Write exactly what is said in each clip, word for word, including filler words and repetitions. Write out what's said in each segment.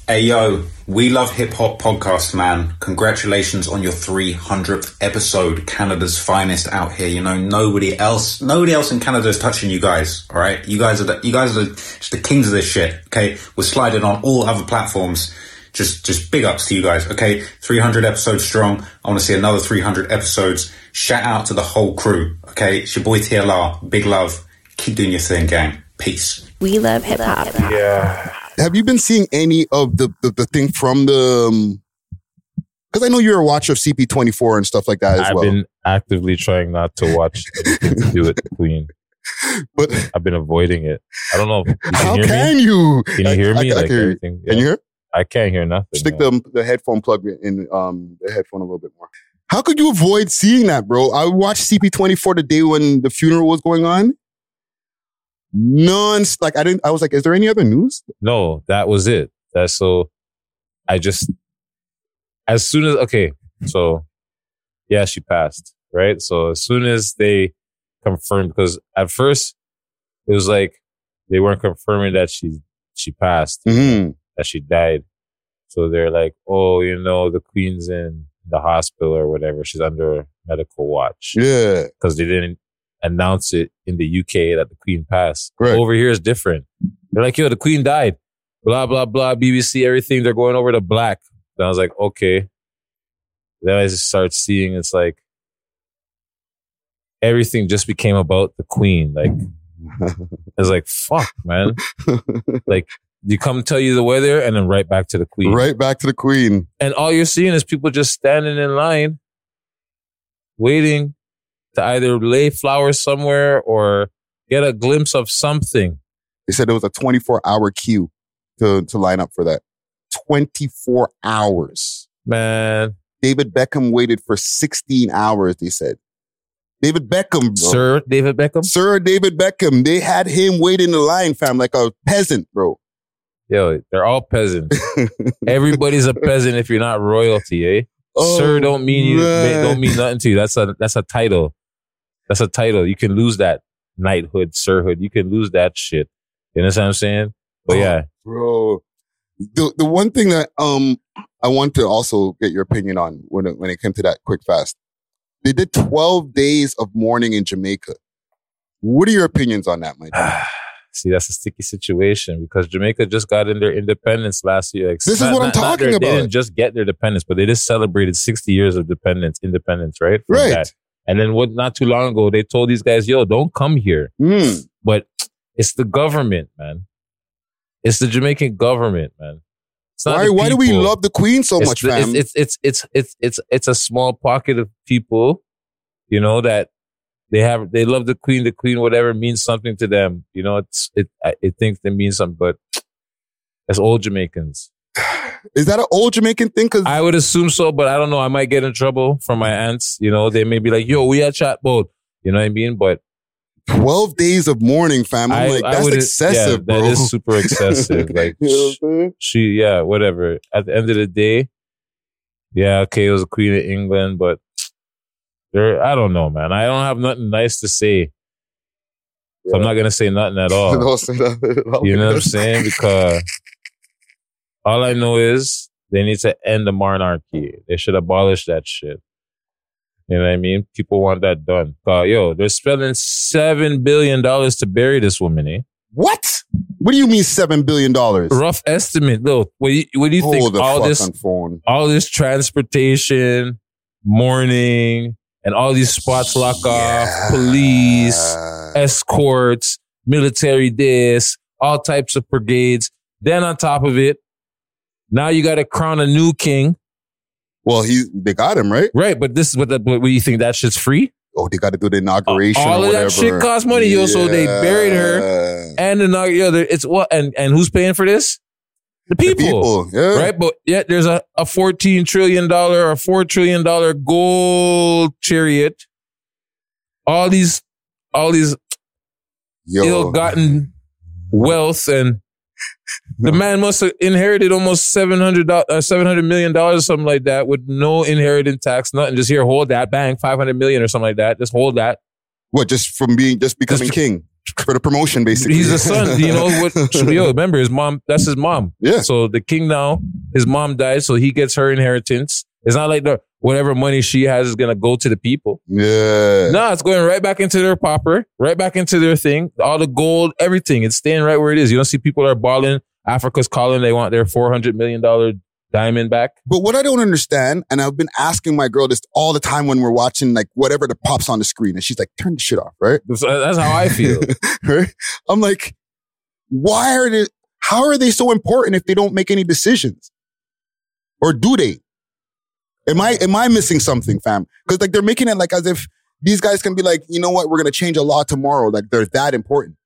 Hey yo, We Love Hip Hop podcast, man. Congratulations on your three hundredth episode. Canada's finest out here. You know, nobody else, nobody else in Canada is touching you guys. All right, you guys are the, you guys are just the kings of this shit. Okay, we're sliding on all other platforms. Just, just big ups to you guys. Okay, three hundred episodes strong. I want to see another three hundred episodes. Shout out to the whole crew. Okay, it's your boy T L R. Big love. Keep doing your thing, gang. Peace. We love hip hop. Yeah. Have you been seeing any of the, the, the thing from the... Because um, I know you're a watcher of C P twenty-four and stuff like that as I've well. I've been actively trying not to watch anything to do with the Queen. But I've been avoiding it. I don't know. If you can how hear can me? you? Can you I, hear me? I, I like can, everything. Can yeah. you hear? I can't hear nothing. Stick no. the, the headphone plug in um, the headphone a little bit more. How could you avoid seeing that, bro? I watched C P twenty-four the day when the funeral was going on. None, like I didn't. I was like, is there any other news? No, that was it. That's so. I just as soon as okay, so yeah, she passed, right? So as soon as they confirmed, because at first it was like they weren't confirming that she she passed, mm-hmm. that she died. So they're like, oh, you know, the Queen's in the hospital or whatever. She's under medical watch. Yeah, because they didn't announce it in the U K that the Queen passed. Right. Over here is different. They're like, yo, the Queen died. Blah, blah, blah. B B C, everything. They're going over to black. Then I was like, okay. Then I just start seeing it's like everything just became about the Queen. Like, it's like, fuck, man. Like, you come tell you the weather and then right back to the Queen. Right back to the Queen. And all you're seeing is people just standing in line waiting to either lay flowers somewhere or get a glimpse of something. They said there was a twenty-four hour queue to, to line up for that. twenty-four hours. Man. David Beckham waited for sixteen hours, they said. David Beckham, bro. Sir David Beckham? Sir David Beckham. They had him wait in the line, fam, like a peasant, bro. Yo, they're all peasants. Everybody's a peasant if you're not royalty, eh? Oh, Sir don't mean you man. don't mean nothing to you. That's a that's a title. That's a title. You can lose that knighthood, sirhood. You can lose that shit. You know what I'm saying? But oh, yeah. Bro. The the one thing that um I want to also get your opinion on when it, when it came to that quick fast. They did twelve days of mourning in Jamaica. What are your opinions on that, my dude? See, that's a sticky situation because Jamaica just got in their independence last year. Like, this not, is what not, I'm talking their, about. They didn't just get their independence, but they just celebrated sixty years of dependence, independence, right? From right. That. And then what? Not too long ago, they told these guys, "Yo, don't come here." Mm. But it's the government, man. It's the Jamaican government, man. It's not why? Why do we love the Queen so it's much, the, fam? It's, it's it's it's it's it's it's a small pocket of people, you know, that they have. They love the Queen. The Queen, whatever, means something to them. You know, it's it. It thinks it means something, but that's old Jamaicans. Is that an old Jamaican thing? Because I would assume so, but I don't know. I might get in trouble from my aunts. You know, they may be like, "Yo, we had chat boat." You know what I mean? But twelve days of mourning, fam. I'm I, like, I that's wouldn't- excessive, yeah, bro. That is super excessive. Like, You know what I'm saying? she, yeah, whatever. At the end of the day, yeah, okay, it was a Queen of England, but there, I don't know, man. I don't have nothing nice to say. So I'm not going to say nothing at all. Don't say that at all. You know what I'm saying? Because all I know is they need to end the monarchy. They should abolish that shit. You know what I mean? People want that done. Uh, yo, they're spending seven billion dollars to bury this woman, eh? What? What do you mean seven billion dollars? Rough estimate. Look, what do you, what do you Hold think? the All fuck this, on phone. all this transportation, mourning, and all these spots lock off, police, escorts, military this, all types of brigades. Then on top of it, now you got to crown a new king. Well, he they got him, right? Right, but this is what, the, what do you think that shit's free? Oh, they got to do the inauguration All or of whatever. that shit costs money, yo. So they buried her, and the yo, there- it's what, and and who's paying for this? The people, The people, yeah. right? But yet there's a, a fourteen trillion dollar or four trillion dollar gold chariot. All these, all these Yo. ill-gotten wealth, and the man must have inherited almost seven hundred uh, seven hundred million dollars or something like that with no inheritance tax, nothing. Just here, hold that, bang, five hundred million or something like that. Just hold that. What, just from being, just becoming Just- king? for the promotion, basically. He's the son. You know what? Yo, remember his mom. That's his mom. Yeah. So the king now, his mom died, so he gets her inheritance. It's not like the whatever money she has is gonna go to the people. Yeah. No, it's going right back into their popper, right back into their thing. All the gold, everything. It's staying right where it is. You don't see people are balling. Africa's calling. They want their four hundred million dollars diamond back. But what I don't understand, and I've been asking my girl this all the time when we're watching like whatever that pops on the screen, and she's like, turn the shit off, right? So that's how I feel. Right? I'm like, why are they, how are they so important if they don't make any decisions? Or do they? Am I, am I missing something, fam? Because like they're making it like as if these guys can be like, you know what, we're going to change a law tomorrow. Like they're that important.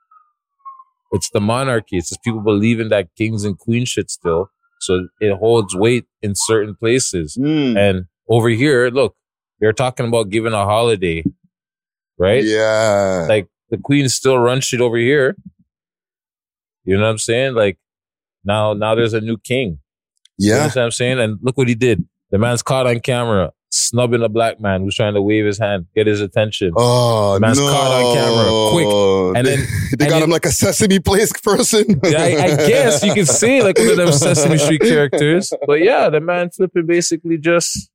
It's the monarchy. It's just people believe in that kings and queen shit still. So it holds weight in certain places. Mm. And over here, look, they're talking about giving a holiday, right? Yeah. Like the queen still runs shit over here. You know what I'm saying? Like now, now there's a new king. Yeah. You know what I'm saying? And look what he did. The man's caught on camera snubbing a black man who's trying to wave his hand, get his attention. Oh, the man's no. caught on camera, quick. And they, then they and got it, him like a Sesame Place person. I, I guess you can see like one of them Sesame Street characters. But yeah, the man flipping basically just,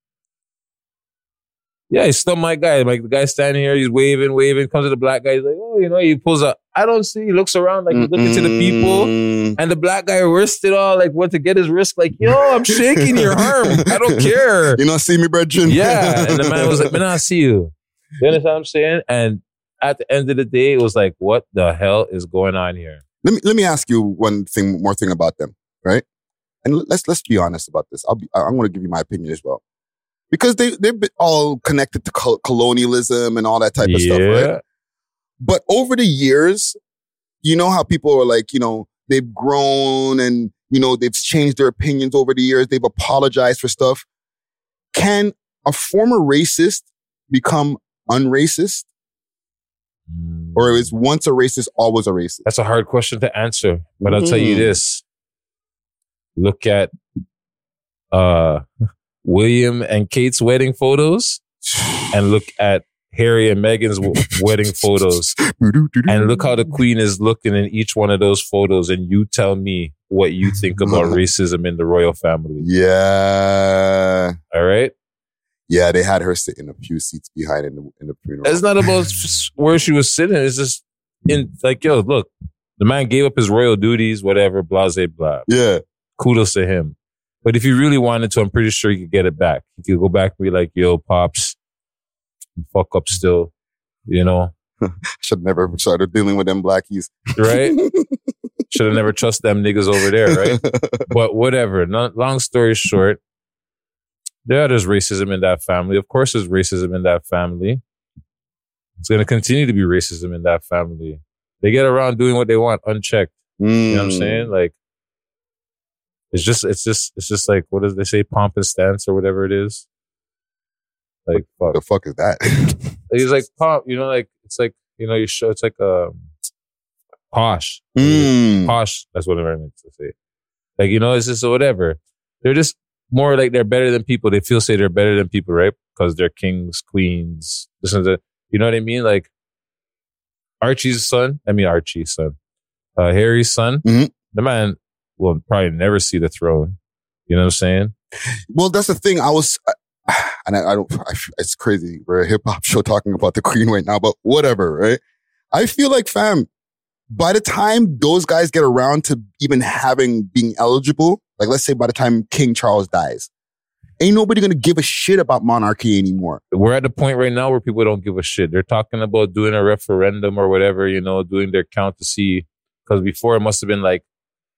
yeah, he stunned my guy. Like the guy standing here, he's waving, waving, comes to the black guy. He's like, oh, you know, he pulls up. I don't see. He looks around like he's looking to the people. And the black guy wristed it all, like went to get his wrist, like, yo, I'm shaking your arm. I don't care. You don't see me, brethren? Yeah. And the man was like, man, I see you. You understand what I'm saying? And at the end of the day, it was like, what the hell is going on here? Let me let me ask you one thing, more thing about them, right? And let's let's be honest about this. I'll be, I'm going to give you my opinion as well, because they they've been all connected to col- colonialism and all that type of yeah. stuff, right? But over the years, you know how people are like, you know, they've grown and, you know, they've changed their opinions over the years. They've apologized for stuff. Can a former racist become unracist? Mm. Or is once a racist, always a racist? That's a hard question to answer. But I'll tell you this. Look at uh, William and Kate's wedding photos and look at Harry and Meghan's w- wedding photos. And look how the queen is looking in each one of those photos. And you tell me what you think about racism in the royal family. Yeah. All right? Yeah, they had her sitting a few seats behind in the, in the funeral. It's not about where she was sitting. It's just in like, yo, look, the man gave up his royal duties, whatever, blah, blah, blah. Yeah. Kudos to him. But if he really wanted to, I'm pretty sure he could get it back. He could go back and be like, yo, Pops, fuck up still, you know? Should never started dealing with them blackies. Right? Should have never trusted them niggas over there, right? But whatever. No, long story short, yeah, there's racism in that family. Of course there's racism in that family. It's going to continue to be racism in that family. They get around doing what they want unchecked. Mm. You know what I'm saying? Like, it's just, it's just, it's just like, what does they say? Pomp and stance or whatever it is. Like, fuck. What the fuck is that? He's like, pomp, you know, like, it's like, you know, you show, it's like, um, posh. Mm. Posh. That's what I meant to say. Like, you know, it's just whatever. They're just more like they're better than people. They feel say they're better than people, right? Because they're kings, queens, this and that. You know what I mean? Like, Archie's son, I mean, Archie's son, uh, Harry's son, mm-hmm. the man will probably never see the throne. You know what I'm saying? Well, that's the thing. I was, and I, I don't, I, it's crazy. We're a hip hop show talking about the queen right now, but whatever, right? I feel like, fam, by the time those guys get around to even having, being eligible, like let's say by the time King Charles dies, ain't nobody going to give a shit about monarchy anymore. We're at the point right now where people don't give a shit. They're talking about doing a referendum or whatever, you know, doing their count to see, because before it must have been like,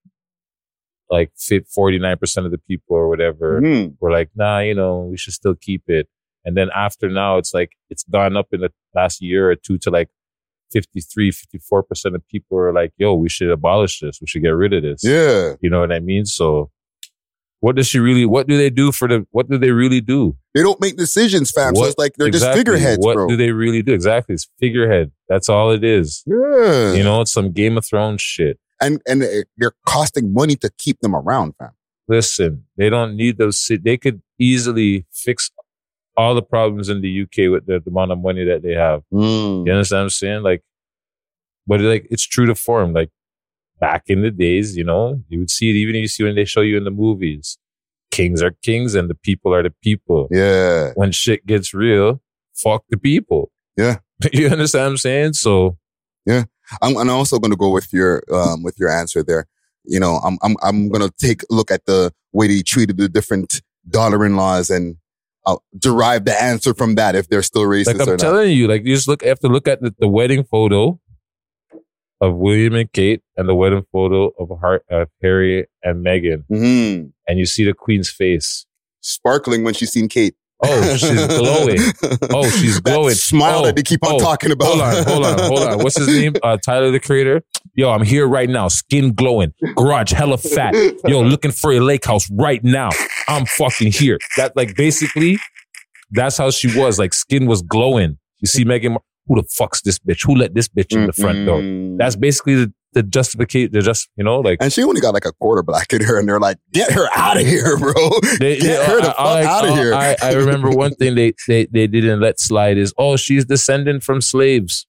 like forty-nine percent of the people or whatever Mm. were like, nah, you know, we should still keep it. And then after now, it's like, it's gone up in the last year or two to like fifty-three, fifty-four percent of people are like, yo, we should abolish this. We should get rid of this. Yeah. You know what I mean? So what does she really, what do they do for the, what do they really do? They don't make decisions, fam. What, so it's like they're exactly, just figureheads, what bro. do they really do? Exactly. It's figurehead. That's all it is. Yeah. You know, it's some Game of Thrones shit. And and they're costing money to keep them around, fam. Listen, they don't need those. They could easily fix all the problems in the U K with the, the amount of money that they have. Mm. You understand what I'm saying? Like, but like it's true to form. Like back in the days, you know, you would see it even if you see when they show you in the movies. Kings are kings and the people are the people. Yeah. When shit gets real, fuck the people. Yeah. You understand what I'm saying? So yeah, I'm, I'm also going to go with your um with your answer there. You know, I'm I'm I'm going to take a look at the way they treated the different daughter-in-laws and I'll derive the answer from that if they're still racist like I'm or not. telling you, like you just look have to look at the, the wedding photo of William and Kate and the wedding photo of, Har- of Harry and Meghan, mm-hmm. and you see the Queen's face sparkling when she's seen Kate. Oh, she's glowing. Oh, she's glowing. That smile oh, that they keep on oh, talking about. Hold on, hold on, hold on. What's his name? Uh, Tyler, the Creator. Yo, I'm here right now. Skin glowing. Garage hella fat. Yo, looking for a lake house right now. I'm fucking here. That like basically, that's how she was. Like skin was glowing. You see Meghan, who the fuck's this bitch? Who let this bitch in the front door? That's basically the, the justification. The just you know like. And she only got like a quarter black in her, and they're like, "Get her out of here, bro! They, Get they, her the I, fuck I, out of I, here!" I, I remember one thing they, they they didn't let slide is oh she's descendant from slaves.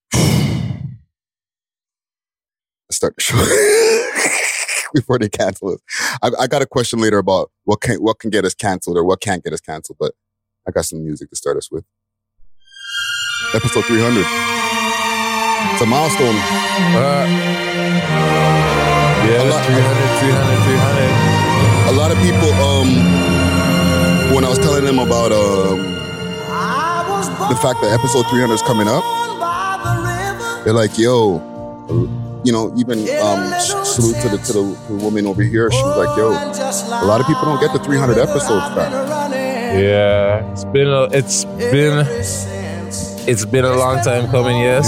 Start the show before they cancel us. I, I got a question later about what can what can get us canceled or what can't get us canceled, but I got some music to start us with. Episode three hundred. It's a milestone. Uh, yeah, lot, three hundred, three hundred, three hundred. A lot of people, um, when I was telling them about um, the fact that episode three hundred is coming up, they're like, yo, you know, even um, salute to the, to, the, to the woman over here. She was like, yo, a lot of people don't get the three hundred episodes back. Yeah, it's been a, it's been it's been a long time coming. Yes.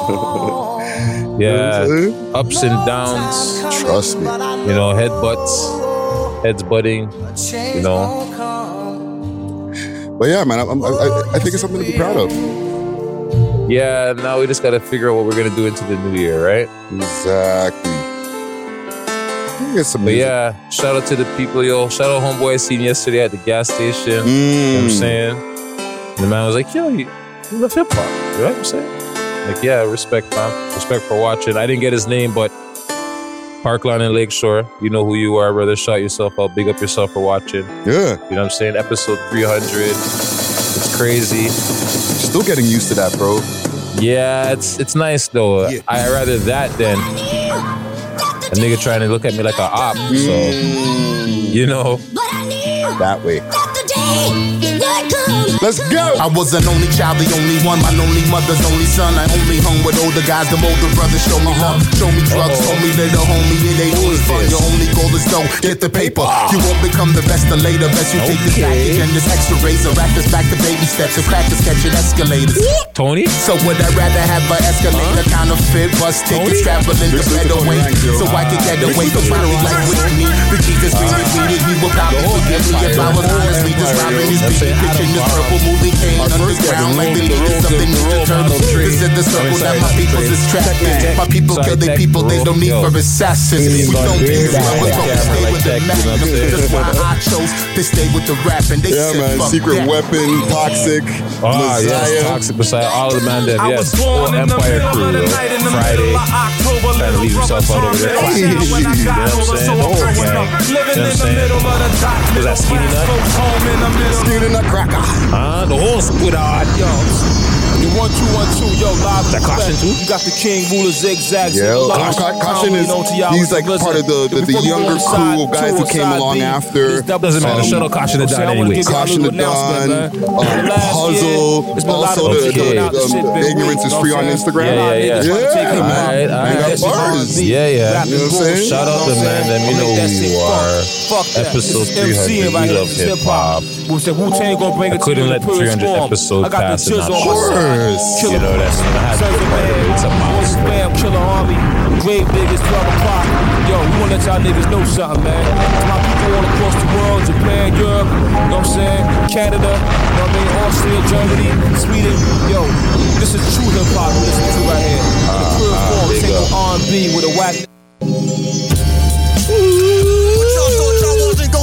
Yeah, ups and downs. Trust me. You know, headbutts, heads butting. You know. But yeah, man, I, I, I think it's something to be proud of. Yeah, now we just got to figure out what we're gonna do into the new year, right? Exactly. Get some but music. yeah, shout out to the people, yo. Shout out homeboy I seen yesterday at the gas station. Mm. You know what I'm saying? And the man was like, yo, you, you love hip hop. You know what I'm saying? Like, yeah, respect, man. Respect for watching. I didn't get his name, but Parkland and Lakeshore, you know who you are, brother. Shout yourself out. Big up yourself for watching. Yeah. You know what I'm saying? Episode three hundred. It's crazy. Still getting used to that, bro. Yeah, it's it's nice though. Yeah. I rather that than a nigga trying to look at me like a op. So, Mm. you know. That way. Let's go. I was an only child, the only one, my lonely mother's only son. I only hung with older guys, the older brothers show me love, show me drugs, Uh-oh. told me little homie, it ain't always fun. Your only goal is don't get the paper. You won't become the best of later. Best you take this Okay. package and this extra razor, rack this back to baby steps and crackers catching escalators. Tony? So would I rather have an escalator counterfeit bus tickets, traveling the Listen to better way, Frank, yo. so I could get away from probably like Whitney. The Jesus we defeated, he would probably forgive me if I was honestly just robbing his beat, pitching this purple movie cane underground like the leaders of the Ninja Turtles. This is the circle that my people's is trapped in. My people kill their people, they don't need for assassins. We don't need the brothers, but we stay with the magnum. That's why I chose to stay with the rap and they Yeah, said man. fuck Secret that. Weapon, Toxic, Ah, yes, Messiah. Toxic Messiah, all of the man that, I yes, was whole born in the Empire middle crew, of the yo. night in the Friday, middle of October. trying to leave himself out over there. Little You brother, when I got know what I'm older, so saying? I'm growing up. Okay. Living You know what I'm in the saying? middle of the dot. Was that Skinny Nut? Folks home in the middle. Skinny Nutcracker. Ah, the whole squid hard. Yo, you one two one two, yo, live. That Caution too? You got the King Ruler zigzag. Yeah, zigzag, Ca- Ca- Caution is, he's like part of the, the, the Before we go younger inside, crew of guys who two came inside along B, after. these double Doesn't matter. um, Shout out Caution the I'm Don saying, I wanna anyway. give y'all a Caution the little announcement, Don, man. um, Last Puzzle, year, it's been a lot also of the, people Okay. coming out. the, Shit um, been Ignorance is weak, Free you on know what I'm Instagram. saying? Yeah, yeah, Niggas yeah. trying to take him Yeah, out. alright, alright. That shit Bars. R and B. Yeah, yeah. Rapping You know what I'm bullshit, saying? Shout out you the know man, what I'm then we saying? know I'ma make who that you shit are. Fuck that. Episode This is three hundred, MCing right we here. love This is hip-hop. We said Wu-Tang gonna bring I it to couldn't you in let the purest three hundred form. episodes I got pass the and not Jizz on show my it. side. You know, that's I had to Serve put the it. man. It's a milestone. Spam, Killer Army. Grave Diggers, twelve o'clock. Yo, we wanna let y'all niggas know something, man. My people all across the world, Japan, Europe, you know what I'm saying? Canada, you know what I mean? Austria, Germany, Sweden. Yo, this is true hip hop we listen to right here. In the pure form, big single up. R and B with a whack.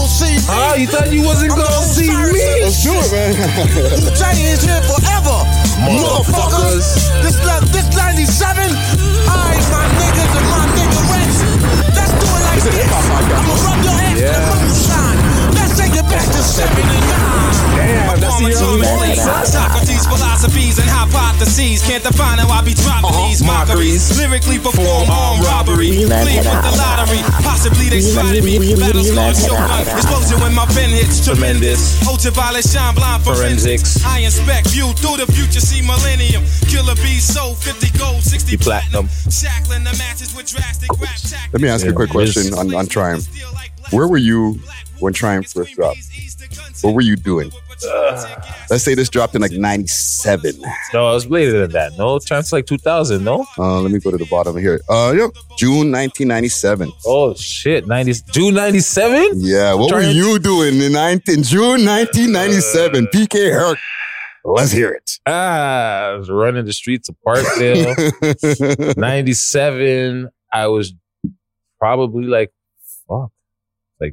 Ah, you thought you wasn't gonna see me? Let's do it, man. Wu-Tang is here forever. motherfuckers. This this ninety-seven. Alright, my niggas and my niggerettes. Let's do it like this. I'ma rub your ass yeah. in the moonshine. Let's take it back to seventy-nine. Damn, that's the Socrates, philosophies, and hypotheses. Can't define how I be dropping uh-huh. these mockeries. Lyrically perform armed robbery. Leave with the lottery. Possibly they spotted me. Battle scar, shotgun. Explosion when my pen hits. Tremendous. Ultraviolet shine blind forensics. I inspect view through the future. See millennium. Killer bees sold fifty gold, sixty platinum. Shackling the matches with drastic rap. Let me ask you a quick question on, on Triumph. Where were you when Triumph first dropped? What were you doing? Uh, Let's say this dropped in like ninety-seven. No, it was later than that. No, Triumph's like two thousand, no? Uh, let me go to the bottom here. Uh, yep, June nineteen ninety-seven. Oh, shit. ninety, June ninety-seven? Yeah, what Triumph? Were you doing in, nineteen, June nineteen ninety-seven? Uh, P K Herc. Let's hear it. Ah, I was running the streets of Parkdale. ninety-seven, I was probably like, fuck, like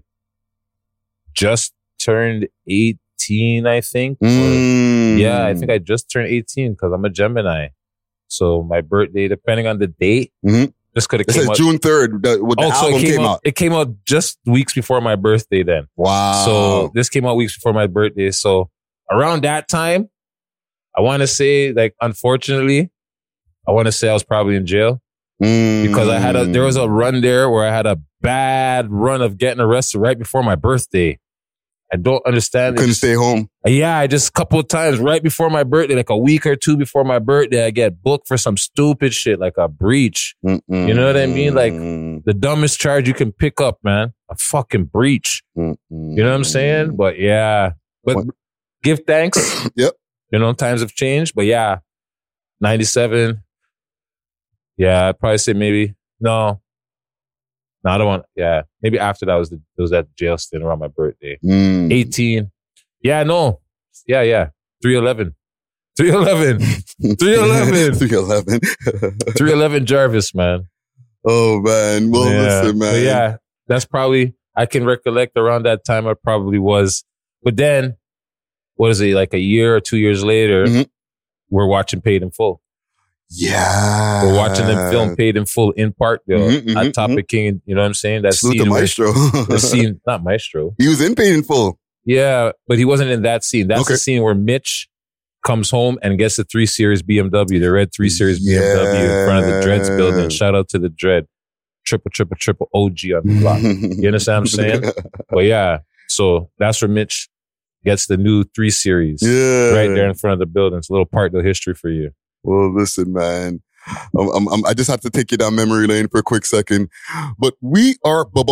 just turned eighteen, I think. Mm. Or, yeah, I think I just turned eighteen because I'm a Gemini. So my birthday, depending on the date, mm-hmm. this could have came out. June third, the, when the oh, album so it came, came out, out. It came out just weeks before my birthday then. Wow. So this came out weeks before my birthday. So around that time, I want to say, like, unfortunately, I want to say I was probably in jail mm. because I had a, there was a run there where I had a bad run of getting arrested right before my birthday. I don't understand. You couldn't just, stay home. Yeah, I just a couple of times right before my birthday, like a week or two before my birthday, I get booked for some stupid shit like a breach. Mm-mm. You know what I mean? Like the dumbest charge you can pick up, man. A fucking breach. Mm-mm. You know what I'm saying? But yeah, but what? Give thanks. Yep. You know, times have changed, but yeah, ninety-seven. Yeah, I'd probably say maybe, no. No, I don't want, yeah. Maybe after that was the, it was that jail stint around my birthday. Mm. eighteen. Yeah, no. Yeah, yeah. three eleven. three eleven. three eleven. three eleven. three eleven Jarvis, man. Oh, man. Well, yeah. listen, man. But yeah, that's probably, I can recollect around that time I probably was. But then, what is it, like a year or two years later, mm-hmm. we're watching Paid in Full. Yeah. We're watching them film Paid in Full in Parkdale mm-hmm, at Topic mm-hmm. King. You know what I'm saying? That Salute scene. to Maestro. The scene, not Maestro. He was in Paid in Full. Yeah, but he wasn't in that scene. That's okay. the scene where Mitch comes home and gets the three series B M W, the red three series yeah. B M W in front of the Dreads building. Shout out to the Dread. Triple, triple, triple O G on the block. You understand what I'm saying? But yeah, so that's where Mitch gets the new three series. Yeah. Right there in front of the building. It's a little Parkdale history for you. Well, listen, man. I'm, I'm, I'm, I just have to take you down memory lane for a quick second. But we are Buck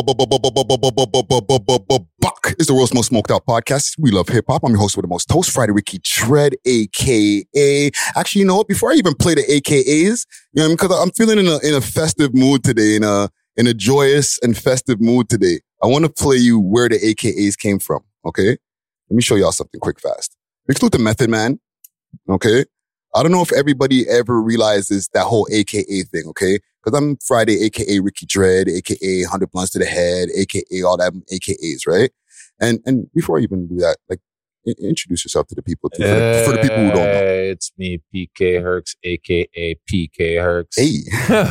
is the world's most smoked out podcast. We love hip hop. I'm your host with the most toast, Friday Ricky Dread, A K A. Actually, you know what? Before I even play the A K As, you know, because I'm feeling in a in a festive mood today, in a in a joyous and festive mood today. I want to play you where the A K As came from. Okay, let me show y'all something quick, fast. Exclude the Method Man. Okay. I don't know if everybody ever realizes that whole A K A thing, okay? Because I'm Friday, A K A Ricky Dread, A K A one hundred Blunts to the Head, A K A all that A K As, right? And and before I even do that, like, I- introduce yourself to the people, too, for, the, for the people who don't know. It's me, P K Hercs, A K A P K Hercs. Hey.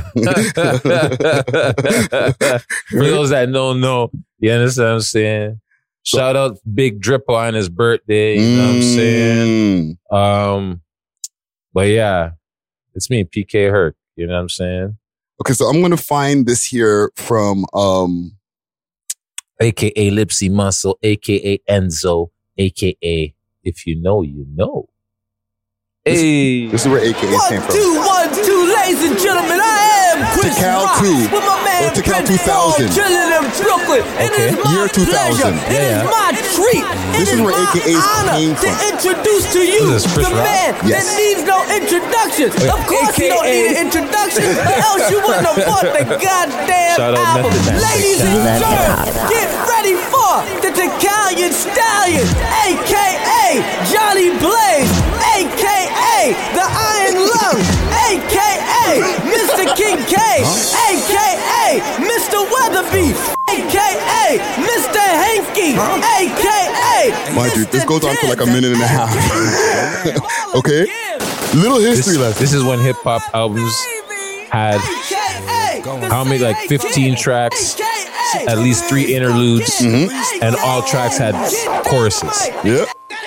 For those that don't know, you understand what I'm saying? Shout out Big Drippo on his birthday, you know what I'm saying? Um... But yeah, it's me, P K Herc. You know what I'm saying? Okay, so I'm going to find this here from... um, A K A Lipsy Muscle, A K A Enzo, A K A If You Know, You Know. Hey. This, this is where A K As came from. One, two, one, two, ladies and gentlemen, I am Chris Tikal Rock two. with my man Or Tikal Prince two thousand. Paul, chilling in Brooklyn. It Okay. is my Year two thousand. pleasure. It Yeah. is my treat. This it is where my A K As honor came to from. introduce to you This is Chris the Rock? man Yes. that needs no introduction. Okay. Of course, he don't A K A need an introduction, or else you wouldn't have bought the goddamn Shout out album. Method Man. Ladies and gentlemen, get ready for the Italian Stallion, A K A Johnny Blaze, A K A the Iron Lung, A K A Mister Kincaid, A K A Mister Weatherby, A K A Mister Hanky, A K A Mind you, this goes on for like a minute and a half. Okay? Little This, history lesson. this is when hip hop albums had how many, like fifteen tracks, at least three interludes, Mm-hmm. and all tracks had choruses. Yeah.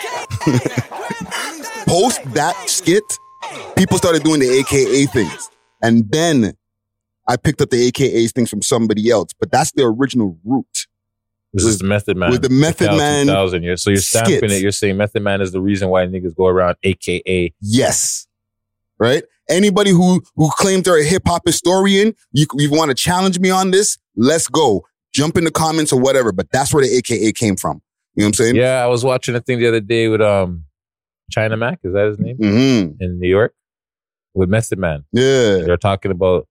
Post that skit, people started doing the A K A things. And then I picked up the A K As things from somebody else. But that's the original root. This is the Method Man. with the Method Cal Man two thousand years. So you're stamping skits. it. You're saying Method Man is the reason why niggas go around A K A. Yes. Right? Anybody who who claims they're a hip hop historian, you, you want to challenge me on this? Let's go. Jump in the comments or whatever. But that's where the A K A came from. You know what I'm saying? Yeah, I was watching a thing the other day with um China Mac. Is that his name? Mm-hmm. In New York with Method Man. Yeah. They're talking about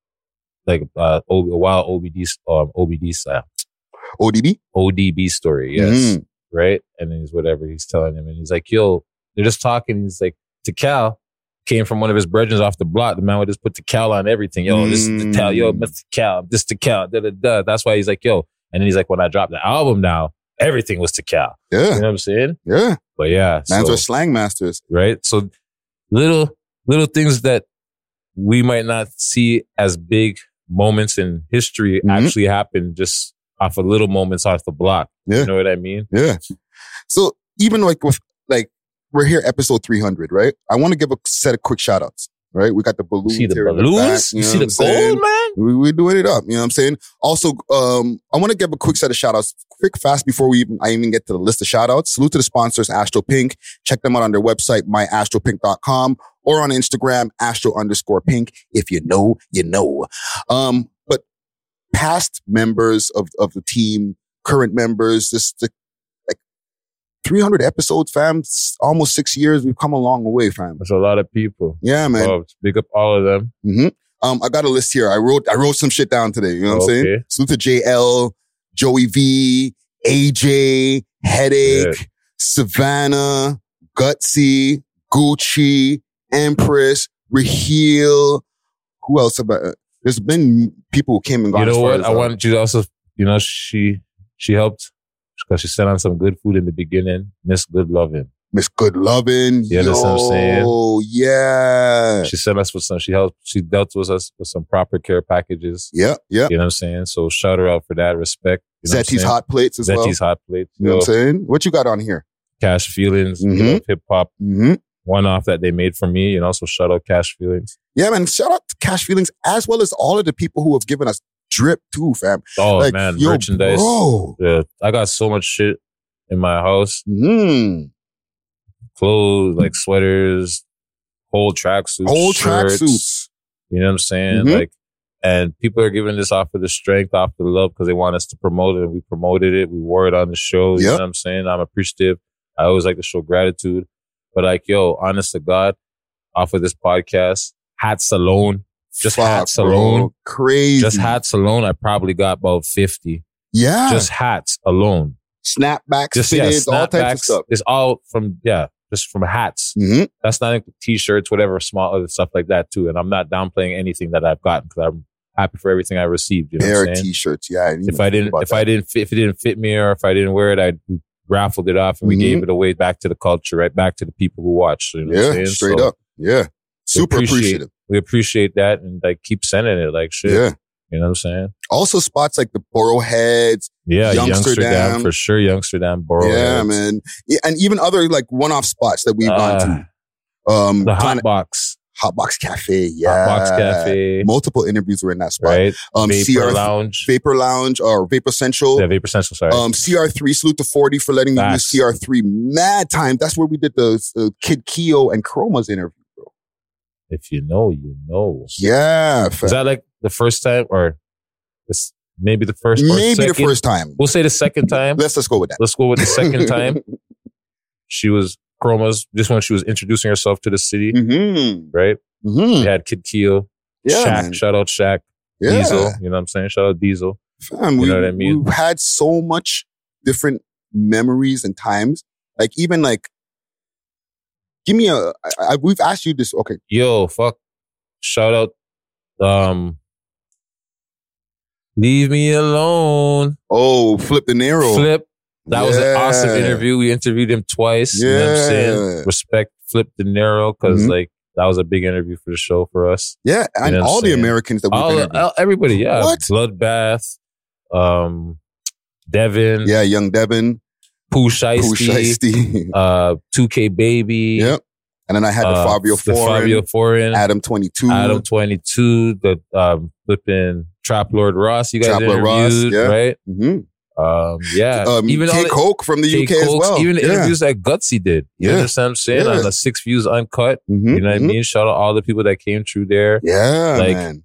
like uh, o- a wild O B D um, O B D style. O D B? O D B story, yes. Mhm. Right? And then he's whatever he's telling him. And he's like, yo, they're just talking. He's like, Tikal came from one of his brethren off the block. The man would just put Tikal on everything. Yo, this is Tikal. Yo, Mister Tikal. This Tikal. Da, da, da. That's why he's like, yo. And then he's like, when I dropped the album now, everything was Tikal. You Yeah. know what I'm saying? Yeah. But yeah. Mans so- are slang masters. right? So little little things that we might not see as big moments in history Mhm. actually happen just off of little moments off the block. Yeah. You know what I mean? Yeah. So even like with like we're here episode three hundred, right? I want to give a set of quick shout outs, right? We got the balloons. See the here in back, balloons? you You know see what the I'm saying? gold, man? We, we're doing it up. You know what I'm saying? Also, um, I want to give a quick set of shout outs, quick, fast before we even, I even get to the list of shout outs. Salute to the sponsors, Astro Pink. Check them out on their website, my astro pink dot com, or on Instagram, astro underscore pink. If you know, you know. Um, but past members of, of the team, current members, just the, like three hundred episodes, fam. It's almost six years. We've come a long way, fam. There's a lot of people. Yeah, man. Oh, big up all of them. Mm-hmm. Um, I got a list here. I wrote, I wrote some shit down today. You know what I'm saying? Okay. Salute to J L, Joey V, A J, Headache, Yeah. Savannah, Gutsy, Gucci, Empress, Raheel. Who else? About? There's been people who came and gone. You as know far what? as, I uh, wanted you to also, you know, she she helped because she sent on some good food in the beginning. Miss Good Loving. Miss Good Lovin'. You understand what I'm saying? Oh, yeah. She sent us with some, she helped, she dealt with us with some proper care packages. Yeah, yeah. You know what I'm saying? So shout her out for that. Respect. You know what I'm Zetti's saying? Hot Plates as well. Zetti's Hot Plates. You know what I'm Yo, saying? What you got on here? Cash Feelings. Mhm. You know, hip hop Mm-hmm. one off that they made for me. You know, so shout out Cash Feelings. Yeah, man. Shout out to Cash Feelings as well as all of the people who have given us drip too, fam. Oh Like, man, yo, merchandise. bro. Yeah, I got so much shit in my house. Mm. Clothes, like sweaters, whole tracksuits. Whole shirts, tracksuits. You know what I'm saying? Mhm. Like, and people are giving this off of the strength, off the love, because they want us to promote it. And we promoted it. We wore it on the show. You Yep. know what I'm saying? I'm appreciative. I always like to show gratitude. But like, yo, honest to God, off of this podcast, hats alone, just Fuck, hats bro. alone, Crazy. just hats alone, I probably got about fifty. Yeah. Just hats alone. snapbacks, Just, yeah, fitted, all types of snapbacks. stuff. It's all from, yeah, just from hats. Mm-hmm. That's not like t-shirts, whatever, small other stuff like that too. And I'm not downplaying anything that I've gotten because I'm happy for everything I received. You know Pair what I'm of saying? t-shirts. Yeah. I didn't If even I think didn't, about if that. I didn't fit, if it didn't fit me or if I didn't wear it, I raffled it off and we Mhm. gave it away back to the culture, right back to the people who watch. You know what I'm Yeah, saying? straight So up. Yeah. Super appreciate- appreciative. We appreciate that and like keep sending it like shit. Yeah. You know what I'm saying? Also spots like the Borough Heads. Yeah, Youngsterdam. Youngsterdam for sure. Youngsterdam, Borough. yeah, Heads. man. Yeah, and even other like one-off spots that we've gone to. Uh, Um, the Planet- Hot Box, Hotbox Cafe. Yeah. Hot Box Cafe, Multiple interviews were in that spot. right? Um, Vapor C R Lounge, Vapor Lounge or Vapor Central. yeah, Vapor Central. Sorry, Um, C R three, salute to forty for letting me use Facts. C R three. Mad time. That's where we did the uh, Kid Keo and Chroma's interview, bro. if you know, you know. Yeah. fam. Is that like the first time, or this maybe the first, or Maybe the second? first time. We'll say the second time. Let's just go with that. Let's go with the second time. She was Chroma's. Just when she was introducing herself to the city, Mm-hmm. right? Mm-hmm. We had Kid Keo, Yeah, Shaq. man. Shout out Shaq, Yeah. Diesel. You know what I'm saying? Shout out Diesel. Fam, You we, know what I mean? We've had so much different memories and times. Like even like, give me a. I, I, we've asked you this. Okay, Yo, fuck. Shout out. Um, Leave Me Alone. oh, Flip De Niro. Flip. That was an awesome Yeah. interview. We interviewed him twice. You know what I'm Yeah. saying? Respect Flip De Niro because Mhm. like That was a big interview for the show for us. Yeah, and You know what all I'm the saying? Americans that we've All, interviewed. all- everybody, yeah. What? Bloodbath, um, Devin, Yeah, Young Devin, Pooh Pooh Shiesty, Shiesty. uh, two K Baby. Yep. And then I had the uh, Fabio the Foreign, Fabio Foreign, Adam twenty-two. Adam twenty-two, the um, flipping Trap Lord Ross. You guys Trap Lord Ross, interviewed, yeah. right? Mm-hmm. Um, yeah, Um, even all Jake the- Hoke from the Jake U K as Cokes, well. even the yeah. interviews that Gutsy did. You Yeah. understand what I'm saying? Yeah. On the Six Views Uncut. Mhm, You know what mhm. I mean? Shout out all the people that came through there. Yeah, Like, man.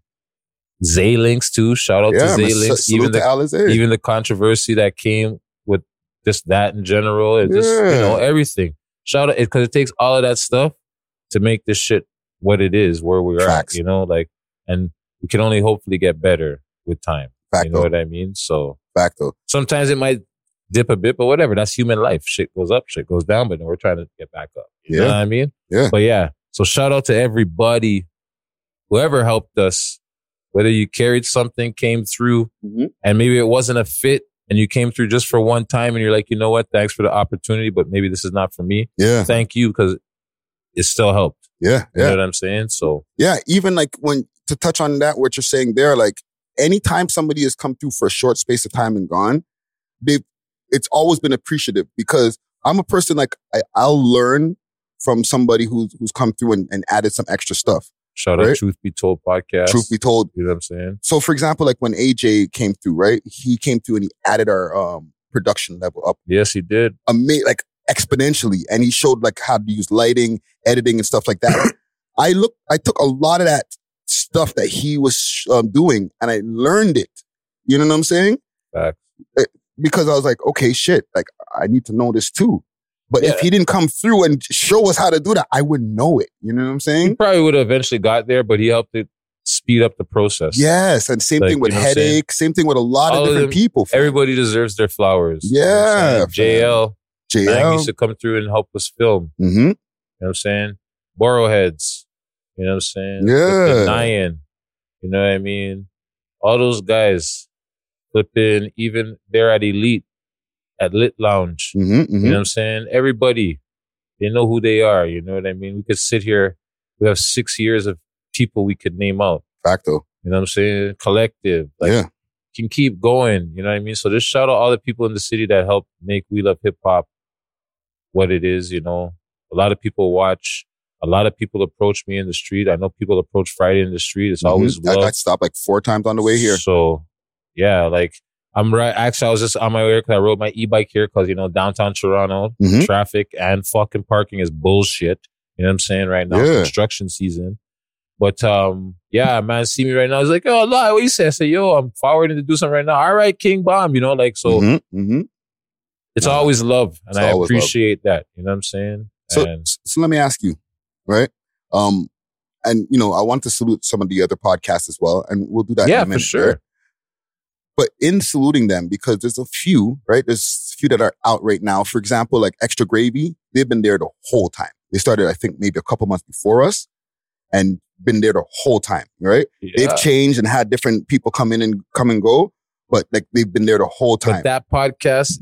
Zaylinks too. Shout out Yeah, to man. Zaylinks. Salute Even to the Alizé. even the controversy that came with just that in general, and just you Yeah. know everything. Shout out because it takes all of that stuff to make this shit what it is, where we are. Facts. You know, like, and we can only hopefully get better with time. You know Facto. what I mean? So Facto. sometimes it might dip a bit, but whatever. That's human life. Shit goes up, shit goes down, but then we're trying to get back up. You know Yeah. what I mean? Yeah. But yeah, so shout out to everybody, whoever helped us, whether you carried something, came through, Mhm. and maybe it wasn't a fit, and you came through just for one time, and you're like, you know what? Thanks for the opportunity, but maybe this is not for me. Yeah. Thank you, because it still helped. Yeah. You Yeah. know what I'm saying? So Yeah. Even like when, to touch on that, what you're saying there, like anytime somebody has come through for a short space of time and gone, they've, it's always been appreciative because I'm a person like I, I'll learn from somebody who's, who's come through and, and added some extra stuff. shout out Right. Truth Be Told podcast. Truth be told. You know what I'm saying? So for example, like when A J came through, right? He came through and he added our um, production level up Yes, he did. ama- like exponentially. And he showed like how to use lighting, editing and stuff like that. I look, I took a lot of that stuff that he was um, doing and I learned it. You know what I'm saying? Facts. Because I was like, okay, shit, like I need to know this too. But if Yeah. he didn't come through and show us how to do that, I wouldn't know it. You know what I'm He saying? probably would have eventually got there, but he helped it speed up the process. Yes. And same Like, thing with you know what I'm saying? Headache. Same thing with a lot All of of different them- people. fam. Everybody deserves their flowers. You know what I'm Yeah, saying? fam. J L, J Mang L. used to come through and help us film. Mm-hmm. You know what I'm saying? Borrowheads. You know what I'm saying? Yeah. Flippin' Nyan. You know what I mean? All those guys. Flipping, even they're at Elite, at Lit Lounge. Mm-hmm. You Mm-hmm. know what I'm saying? Everybody, they know who they are. You know what I mean? We could sit here. We have six years of people we could name out. Facto. You know what I'm saying? Collective. Like, Yeah. can keep going. You know what I mean? So just shout out all the people in the city that helped make We Love Hip Hop what it is. You know, a lot of people watch. A lot of people approach me in the street. I know people approach Friday in the street. It's always Mhm. I, love. I stopped like four times on the way here. So yeah, like I'm right. Actually, I was just on my way here because I rode my e-bike here because, you know, downtown Toronto, Mhm. traffic and fucking parking is bullshit. You know what I'm saying? Right now, Yeah. construction season. But um, yeah, man, see me right now. He's like, oh, lie, what you say? I say, yo, I'm forwarding to do something right now. All right, King Bomb, you know, like, so Mhm. Mhm. it's Nah. always love. And It's I always love. appreciate that. You know what I'm saying? So, and so let me ask you, right? Um, and you know, I want to salute some of the other podcasts as well, and we'll do that. yeah, in a for minute, sure. right? But in saluting them, because there's a few, right? There's a few that are out right now. For example, like Extra Gravy, they've been there the whole time. They started, I think, maybe a couple months before us, and been there the whole time, right? Yeah. They've changed and had different people come in and come and go, but like they've been there the whole time. But that podcast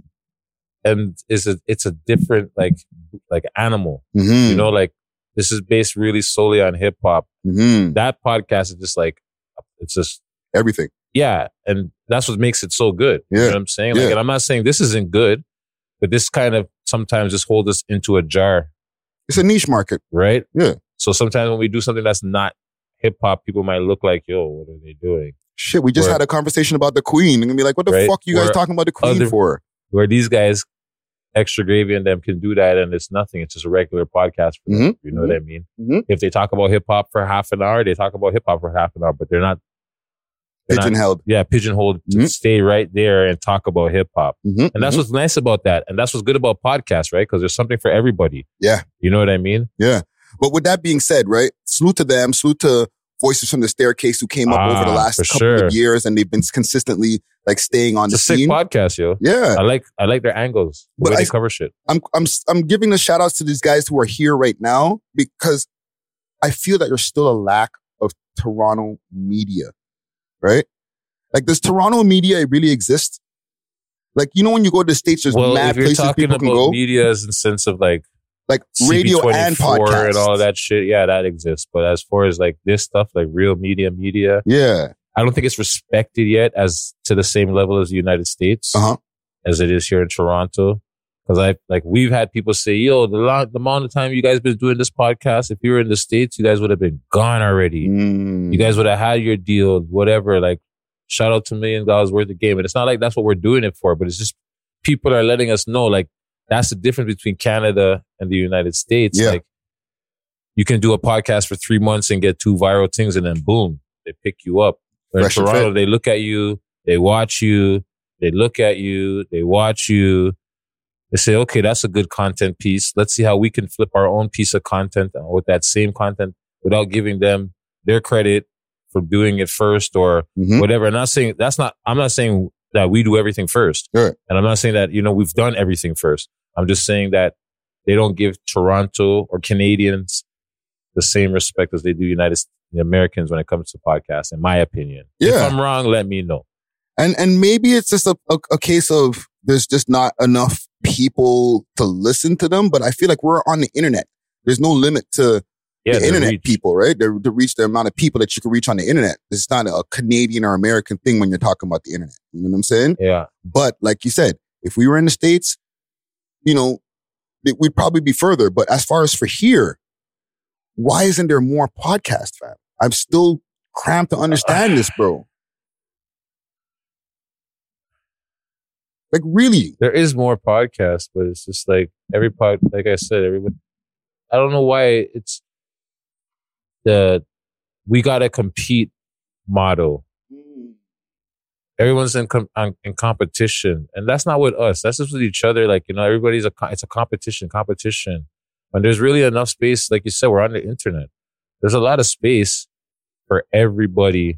and is a it's a different like like animal. Mhm. You know, like this is based really solely on hip hop. Mhm. That podcast is just like it's just Everything. yeah, and that's what makes it so good. You Yeah. know what I'm saying? Like, Yeah. and I'm not saying this isn't good, but this kind of sometimes just hold us into a jar, It's a niche market. right? Yeah. So sometimes when we do something that's not hip hop, people might look like, yo, what are they doing? Shit, we just Where- had a conversation about the Queen. And be like, what the Right. fuck you guys Where talking about the Queen other- for? Where these guys, Extra Gravy and them can do that and it's nothing. It's just a regular podcast for them. Mhm. You know what I mean? Mhm. If they talk about hip hop for half an hour, they talk about hip hop for half an hour, but they're not, they're not Pigeonholed. yeah, pigeonholed to Mhm. stay right there and talk about hip hop. Mhm. And that's Mhm. what's nice about that. And that's what's good about podcasts, right? Because there's something for everybody. Yeah. You know what I mean? Yeah. But with that being said, right? Salute to them. Salute to Voices from the Staircase who came up Ah, over the last for couple sure. of years and they've been consistently like staying on It's a the sick scene. podcast, yo. Yeah. I like I like their angles. The But way I- they cover shit. I'm I'm I'm giving the shout outs to these guys who are here right now because I feel that there's still a lack of Toronto media, right? Like, does Toronto media really exist? Like, you know, when you go to the States, there's Well, mad if you're places talking people about can go. media as in sense of like like radio and C B twenty-four podcast and all of that shit. Yeah, that exists. But as far as like this stuff, like real media, media, Yeah. I don't think it's respected yet as to the same level as the United States Uh-huh. as it is here in Toronto. Because I like we've had people say, "Yo, the, long, the amount of time you guys been doing this podcast, if you were in the States, you guys would have been gone already. Mm. You guys would have had your deal, whatever." Like, shout out to million dollars worth of game, and it's not like that's what we're doing it for, but it's just people are letting us know, like, that's the difference between Canada and the United States. Yeah. Like, you can do a podcast for three months and get two viral things, and then boom, they pick you up. But in Fresh and Toronto, fit. they look at you, they watch you, they look at you, they watch you. They say, okay, that's a good content piece. Let's see how we can flip our own piece of content with that same content without giving them their credit for doing it first or Mhm. whatever. I'm not saying that's not, I'm not saying that we do everything first. Sure. And I'm not saying that, you know, we've done everything first. I'm just saying that they don't give Toronto or Canadians the same respect as they do United the Americans when it comes to podcasts, in my opinion. If Yeah. I'm wrong, let me know. And and maybe it's just a, a, a case of there's just not enough people to listen to them. But I feel like we're on the internet. There's no limit to Yeah, the the internet reach. people, right? To, to reach the amount of people that you can reach on the internet. It's not a Canadian or American thing when you're talking about the internet. You know what I'm saying? Yeah. But like you said, if we were in the States, you know, it, we'd probably be further. But as far as for here, why isn't there more podcast, fam? I'm still cramped to understand this, bro. Like, really? There is more podcasts, but it's just like every pod, like I said, everybody, I don't know why it's the, we gotta compete model. Everyone's in com- on, in competition, and that's not with us. That's just with each other. Like, you know, everybody's a, co- it's a competition, competition. And there's really enough space. Like you said, we're on the internet. There's a lot of space for everybody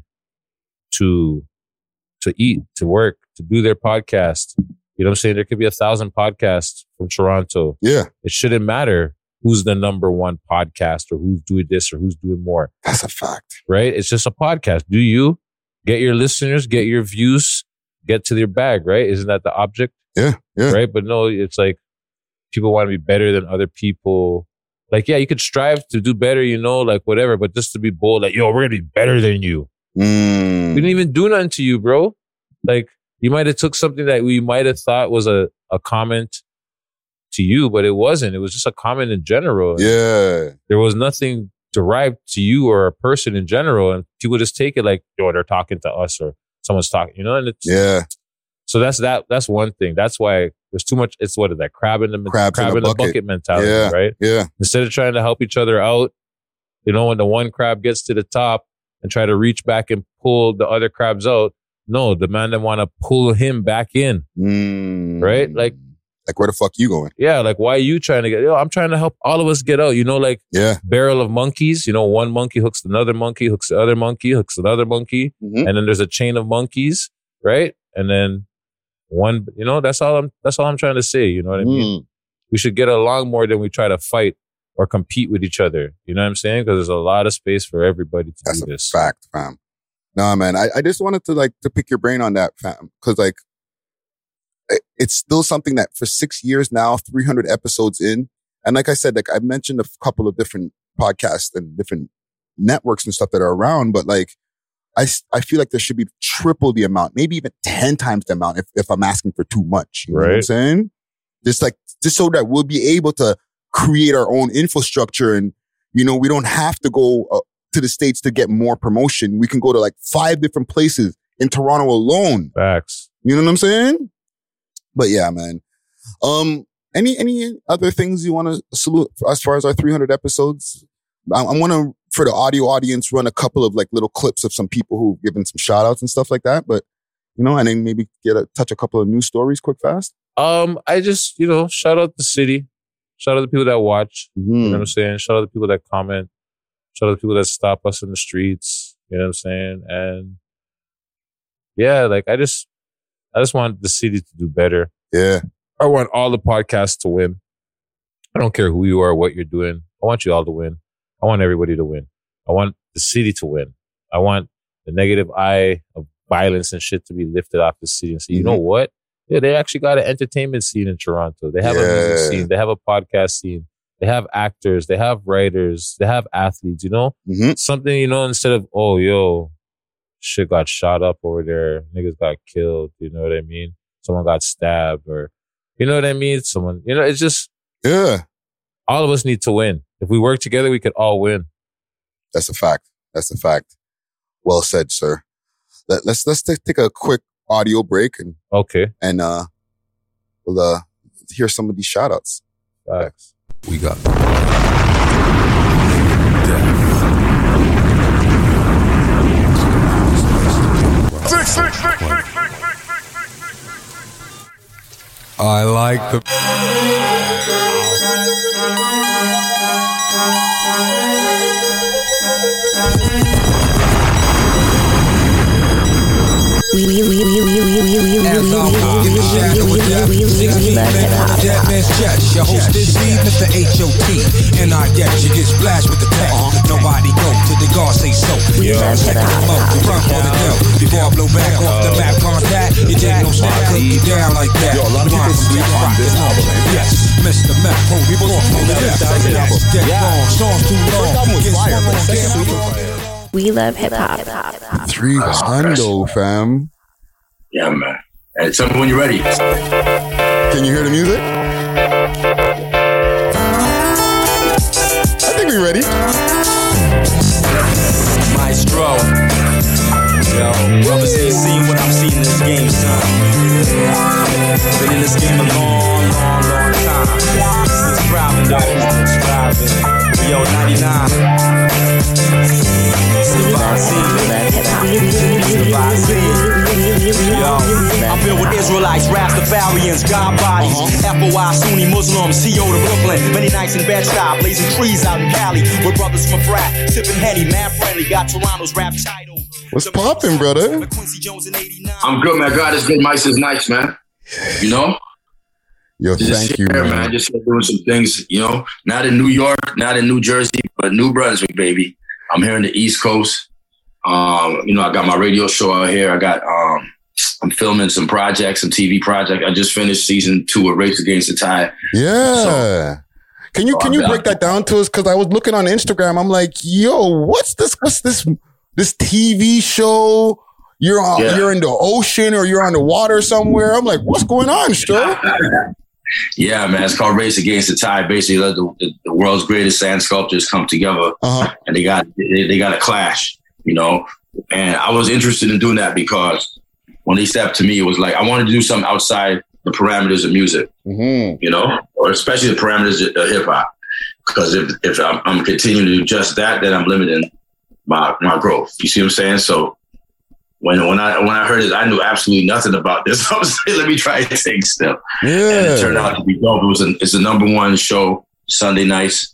to, to eat, to work, to do their podcast. You know what I'm saying? There could be a thousand podcasts from Toronto. Yeah, It shouldn't matter who's the number one podcast or who's doing this or who's doing more, that's a fact. right? It's just a podcast. Do you get your listeners, get your views, get to their bag, right? Isn't that the object? Yeah, yeah. Right? But no, it's like people want to be better than other people. Like, yeah, you could strive to do better, you know, like whatever, but just to be bold, like, yo, we're going to be better than you. Mm. We didn't even do nothing to you, bro. Like, you might have took something that we might have thought was a, a comment to you, but it wasn't. It was just a comment in general. Yeah. There was nothing derived to you or a person in general. And people just take it like, yo, they're talking to us or someone's talking, you know? And it's, Yeah. so that's that. That's one thing. That's why there's too much. It's what is that? Crab in the, Crabs in crab a in the bucket. bucket mentality, Yeah. right? Yeah. Instead of trying to help each other out, you know, when the one crab gets to the top and try to reach back and pull the other crabs out, no, the man that want to pull him back in, Mm. right? Like, Like, where the fuck you going? yeah, like, why are you trying to get, yo, I'm trying to help all of us get out, you know, like Yeah. barrel of monkeys, you know, one monkey hooks another monkey, hooks the other monkey, hooks another monkey, Mhm. and then there's a chain of monkeys, right? And then one, you know, that's all I'm, that's all I'm trying to say, you know what I mean? Mm. We should get along more than we try to fight or compete with each other. You know what I'm saying? Because there's a lot of space for everybody to That's do a this. fact, fam. Nah, man. I, I just wanted to like to pick your brain on that, fam. Cause like it, it's still something that for six years now, three hundred episodes in. And like I said, like I mentioned a couple of different podcasts and different networks and stuff that are around, but like I, s- I feel like there should be triple the amount, maybe even ten times the amount if, if I'm asking for too much. You know what I'm Right. saying? Just like, just so that we'll be able to create our own infrastructure and, you know, we don't have to go uh, to the States to get more promotion. We can go to like five different places in Toronto alone. Facts. You know what I'm saying? But yeah, man. Um, any, any other things you want to salute as far as our three hundred episodes? I, I want to, for the audio audience, run a couple of like little clips of some people who've given some shout outs and stuff like that. But, you know, and then maybe get a touch a couple of news stories quick, fast. Um, I just, you know, shout out the city. Shout out the people that watch. You know what Mm. I'm saying? Shout out the people that comment. Shout out the people that stop us in the streets. You know what I'm saying? And yeah, like I just, I just want the city to do better. Yeah. I want all the podcasts to win. I don't care who you are, what you're doing. I want you all to win. I want everybody to win. I want the city to win. I want the negative eye of violence and shit to be lifted off the city and say, you know what? Yeah, they actually got an entertainment scene in Toronto. They have a music Yeah. scene. They have a podcast scene. they have actors, they have writers, they have athletes, you know? Mm-hmm. Something, you know, instead of, oh, yo, shit got shot up over there, niggas got killed, you know what I mean? Someone got stabbed, or, you know what I mean? Someone, you know, it's just, yeah. all of us need to win. If we work together, we could all win. That's a fact. That's a fact. Well said, sir. Let, let's let's take, take a quick audio break and okay, and uh, we'll uh, hear some of these shout outs. Facts. We got Six, six, six, six, six, I like the We we we we we we we we we As I walk in the shadow of death, sixteen men on a dead man's chest. Your host is Steve, Mister H O T. And I guess you get splashed with the tech. Nobody go till the guard say so. We love Check hip them out, hop. run for the dough. Before I blow back off the map contact, you didn't know snap cook you down like that. Yo, a lot of people sleep on this album, man. Yes, Mister Meth, hold me off on the left. Get wrong, songs too long. Get swung on, get swung. We love hip hop. Three hundo, fam. Yeah, man. And tell me when you're ready. Can you hear the music? I think we're ready. Maestro. Yo, brothers ain't seen what I'm seeing in this game, son. Been in this game a long, long, long time. Since Robin, though. Since Robin. Yo, ninety-nine. Yo, I'm filled with Israelites, Rastafarians, God bodies, F O I, Sunni Muslims, C O to Brooklyn. Many nights in Bed-Stuy, blazing trees out in Cali. We're brothers from frat, sipping Henny, man friendly. Got Toronto's rap title. What's poppin', brother? I'm good, man. God is good. Mice is nice, man. You know? Yo, Just thank you, here, man. man. Just doing some things, you know? Not in New York, not in New Jersey, but New Brunswick, baby. I'm here in the East Coast. Um, you know, I got my radio show out here. I got, um, I'm filming some projects, some T V projects. I just finished season two of Race Against the Tide. Yeah. So- can you can you I'm break that down to us? Because I was looking on Instagram. I'm like, yo, what's this? What's this? This T V show? You're on. Yeah. You're in the ocean or you're on the water somewhere. I'm like, what's going on, Stro? Yeah, man. It's called Race Against the Tide. Basically, let the, the, the world's greatest sand sculptors come together, Uh-huh. and they got they, they got a clash. You know, and I was interested in doing that because when they stepped to me, it was like I wanted to do something outside the parameters of music. Mm-hmm. You know, or especially the parameters of hip hop. Because if if I'm, I'm continuing to do just that, then I'm limiting my my growth. You see what I'm saying? So when when I when I heard it, I knew absolutely nothing about this. I was like, let me try to take a step. Yeah. And it turned out to be dope. It was a, it's the number one show Sunday nights.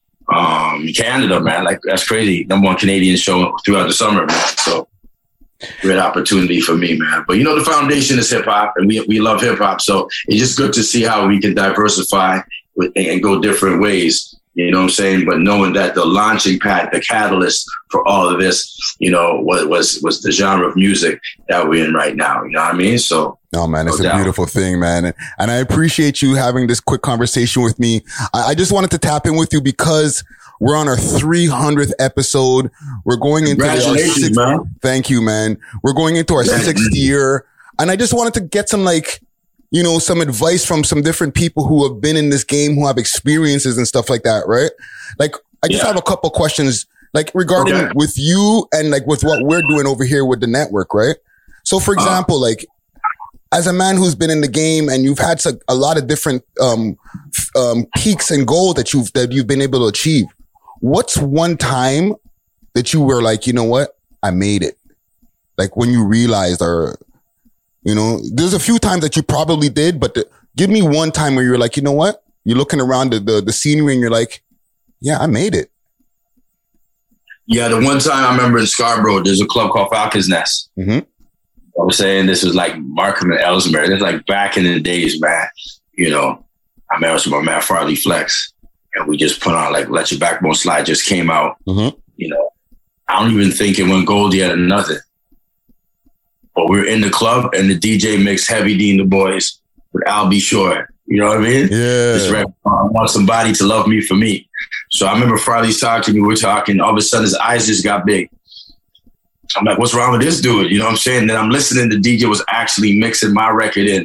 Um, Canada, man, like that's crazy. Number one Canadian show throughout the summer, man. So great opportunity for me, man. But you know, the foundation is hip hop, and we we love hip hop. So it's just good to see how we can diversify with, and go different ways. You know what I'm saying? But knowing that the launching pad, the catalyst for all of this, you know, was was was the genre of music that we're in right now. You know what I mean? So. No, man, it's No a doubt. beautiful thing, man. And, and I appreciate you having this quick conversation with me. I, I just wanted to tap in with you because we're on our three hundredth episode. We're going into our Congratulations, sixth, man. Thank you, man. We're going into our Thank sixth you. year. And I just wanted to get some, like, you know, some advice from some different people who have been in this game, who have experiences and stuff like that, right? Like, I just Yeah. have a couple questions, like, regarding Okay. with you and, like, with what we're doing over here with the network, right? So, for Uh-huh. example, like, as a man who's been in the game and you've had a, a lot of different um, f- um, peaks and goals that you've that you've been able to achieve, what's one time that you were like, you know what, I made it? Like when you realized, or you know, there's a few times that you probably did, but the, give me one time where you're like, you know what, you're looking around the, the the scenery and you're like, yeah, I made it. Yeah, the one time I remember in Scarborough, there's a club called Falcon's Nest. Mm-hmm. I'm saying this was like Markham and Ellesmere. This like back in the days, man. You know, I met with my man Farley Flex, and we just put on like Let Your Backbone Slide just came out. Mm-hmm. You know, I don't even think it went gold yet or nothing. But we were in the club, and the D J mixed Heavy D and the Boys with Al B. Shore. You know what I mean? Yeah. This record, I want somebody to love me for me. So I remember Farley's talking, we were talking, all of a sudden his eyes just got big. I'm like, what's wrong with this dude? You know what I'm saying? Then I'm listening, the D J was actually mixing my record in.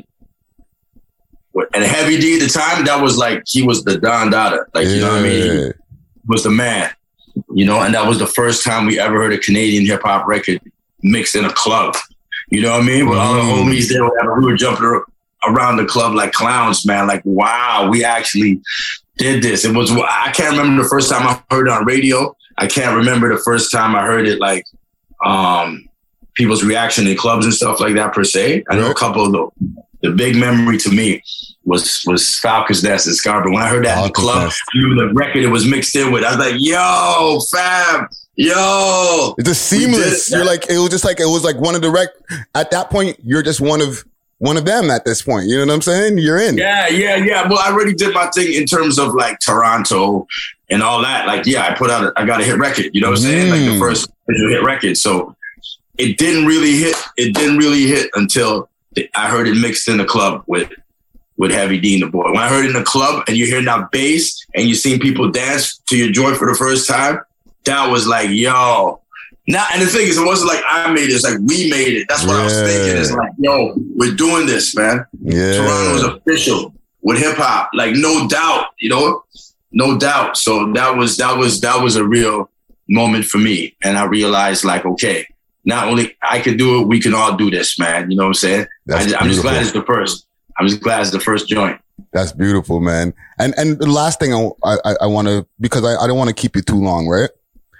And Heavy D at the time, that was like, he was the Don Dada. Like, yeah. you know what I mean? He was the man. You know, and that was the first time we ever heard a Canadian hip hop record mixed in a club. You know what I mean? With all the homies there, we were jumping around the club like clowns, man. Like, wow, we actually did this. It was, I can't remember the first time I heard it on radio. I can't remember the first time I heard it, like, um, people's reaction in clubs and stuff like that per se. I know a couple of the, the big memory to me was was Falcons Nest and Scarborough. When I heard that in the club, Nest. I knew the record it was mixed in with. I was like, yo, fam, yo. It's just seamless. You're like, it was just like, it was like one of the rec. At that point, you're just one of one of them at this point. You know what I'm saying? You're in. Yeah, yeah, yeah. Well, I already did my thing in terms of like Toronto and all that. Like, yeah, I put out, a, I got a hit record. You know what I'm saying? Mm. Like the first hit record. So it didn't really hit. It didn't really hit until I heard it mixed in the club with with Heavy D and the boy. When I heard it in the club and you hear that bass and you seen people dance to your joint for the first time, that was like, yo. Now, and the thing is, it wasn't like I made it. It's like we made it. That's what yeah. I was thinking. It's like, yo, we're doing this, man. Yeah. Toronto's official with hip hop, like no doubt, you know, no doubt. So that was that was that was a real moment for me, and I realized, like, okay, not only I can do it, we can all do this, man. You know what I'm saying? I just, I'm just glad it's the first. I'm just glad it's the first joint. That's beautiful, man. And and the last thing I I, I want to, because I, I don't want to keep you too long, right?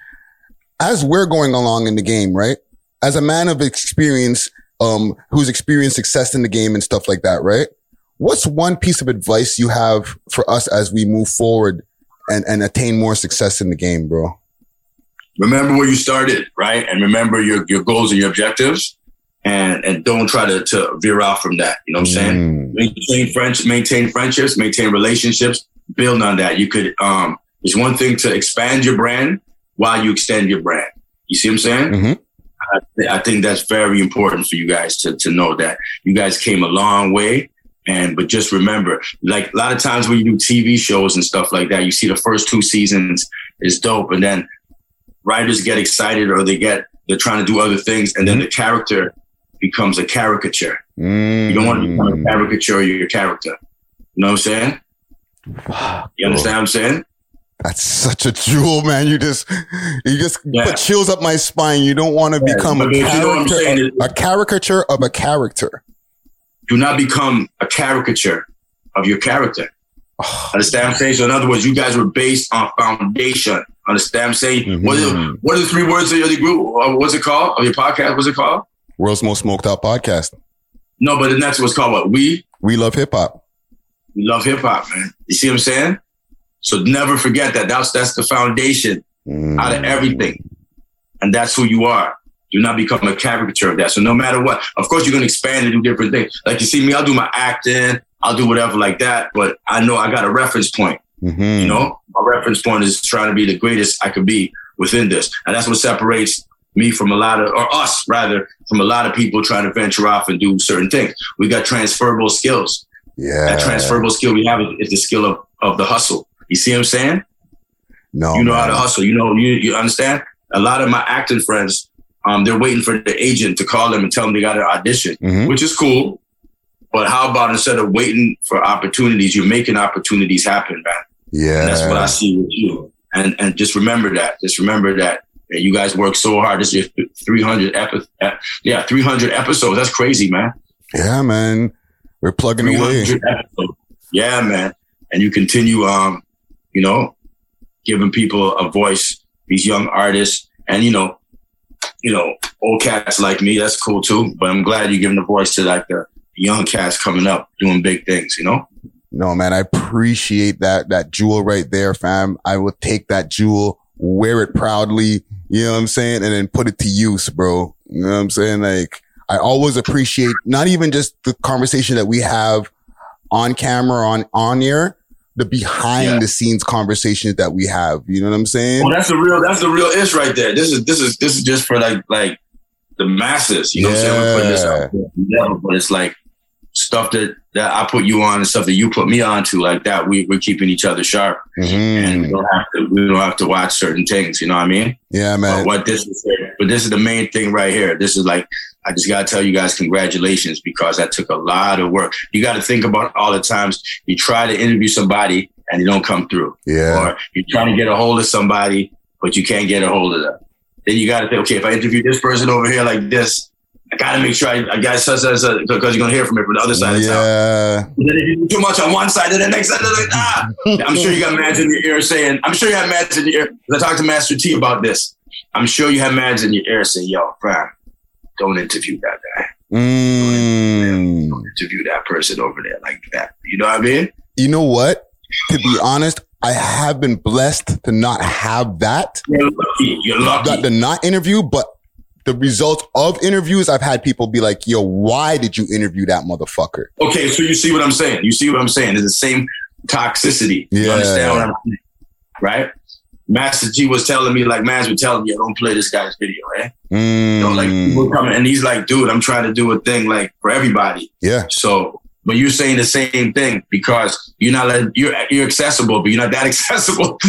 As we're going along in the game, right? As a man of experience, um, who's experienced success in the game and stuff like that, right? What's one piece of advice you have for us as we move forward and, and attain more success in the game, bro? Remember where you started, right? And remember your, your goals and your objectives, and, and don't try to, to veer off from that. You know what I'm saying? Mm. Maintain friends, maintain friendships, maintain relationships, build on that. You could, um, it's one thing to expand your brand while you extend your brand. You see what I'm saying? Mm-hmm. I, I think that's very important for you guys to, to know that you guys came a long way. And, but just remember, like a lot of times when you do T V shows and stuff like that, you see the first two seasons is dope. And then writers get excited, or they get, they're trying to do other things. And then the character becomes a caricature. Mm. You don't want to become a caricature of your character. You know what I'm saying? You understand what I'm saying? That's such a jewel, man. You just, you just yeah. put chills up my spine. You don't want to yeah, become a character, you know a caricature of a character. Do not become a caricature of your character. Oh, understand what I'm saying? So in other words, you guys were based on foundation. Understand what I'm saying? Mm-hmm. What, are, what are the three words of your group? What's it called? Of your podcast? What's it called? World's Most Smoked Out Podcast. No, but that's what's called what? We? We love hip hop. We love hip hop, man. You see what I'm saying? So never forget that. That's that's the foundation mm. out of everything. And that's who you are. Do not become a caricature of that. So no matter what, of course, you're going to expand and do different things. Like you see me, I'll do my acting. I'll do whatever like that. But I know I got a reference point. Mm-hmm. You know, my reference point is trying to be the greatest I could be within this. And that's what separates me from a lot of, or us rather, from a lot of people trying to venture off and do certain things. We got transferable skills. Yeah. That transferable skill we have is, is the skill of, of the hustle. You see what I'm saying? No. You know man. how to hustle. You know, you you understand? A lot of my acting friends, um, they're waiting for the agent to call them and tell them they got an audition, mm-hmm. which is cool. But how about instead of waiting for opportunities, you're making opportunities happen, man? Yeah. And that's what I see with you. And and just remember that. Just remember that. that you guys work so hard. This is your three hundred epi- yeah, three hundred episodes. That's crazy, man. Yeah, man. We're plugging away. Episodes. Yeah, man. And you continue, um, you know, giving people a voice, these young artists, and, you know, you know, old cats like me, that's cool too. But I'm glad you're giving a voice to like the young cats coming up, doing big things, you know? No, man, I appreciate that, that jewel right there, fam. I will take that jewel, wear it proudly, you know what I'm saying? And then put it to use, bro. You know what I'm saying? Like, I always appreciate not even just the conversation that we have on camera, on, on air, the behind yeah. the scenes conversations that we have. You know what I'm saying? Well, that's the real, that's the real ish right there. This is, this is, this is just for like, like the masses, you know yeah. what I'm saying? We're putting this out there. Yeah, but it's like, stuff that, that I put you on and stuff that you put me on to, like that, we, we're keeping each other sharp. Mm-hmm. And we don't have to, we don't have to watch certain things, you know what I mean? Yeah, man. But what this is, but this is the main thing right here. This is like, I just got to tell you guys congratulations, because that took a lot of work. You got to think about all the times you try to interview somebody and they don't come through. Yeah. Or you're trying to get a hold of somebody, but you can't get a hold of them. Then you got to think, okay, if I interview this person over here like this, I got to make sure I, I got such as a, because you're going to hear from it from the other side of yeah. town. And then if you do too much on one side, then the next side, they're like, ah. I'm sure you got mans in your ear saying, I'm sure you have mans in your ear. I talked to Master T about this. I'm sure you have mans in your ear saying, yo, Brian, don't interview that guy. Mm. Don't interview that person over there like that. You know what I mean? You know what? To be honest, I have been blessed to not have that. You're lucky. You're lucky. Not to not interview, but the results of interviews, I've had people be like, yo, why did you interview that motherfucker? Okay, so you see what I'm saying. You see what I'm saying. It's the same toxicity. Yeah. You understand what I'm saying? Right? Master G was telling me, like, mans were telling me, don't play this guy's video, right? Mm. You know, like, people coming, and he's like, dude, I'm trying to do a thing, like, for everybody. Yeah. So, but you're saying the same thing, because you're not, like, you're you're accessible, but you're not that accessible.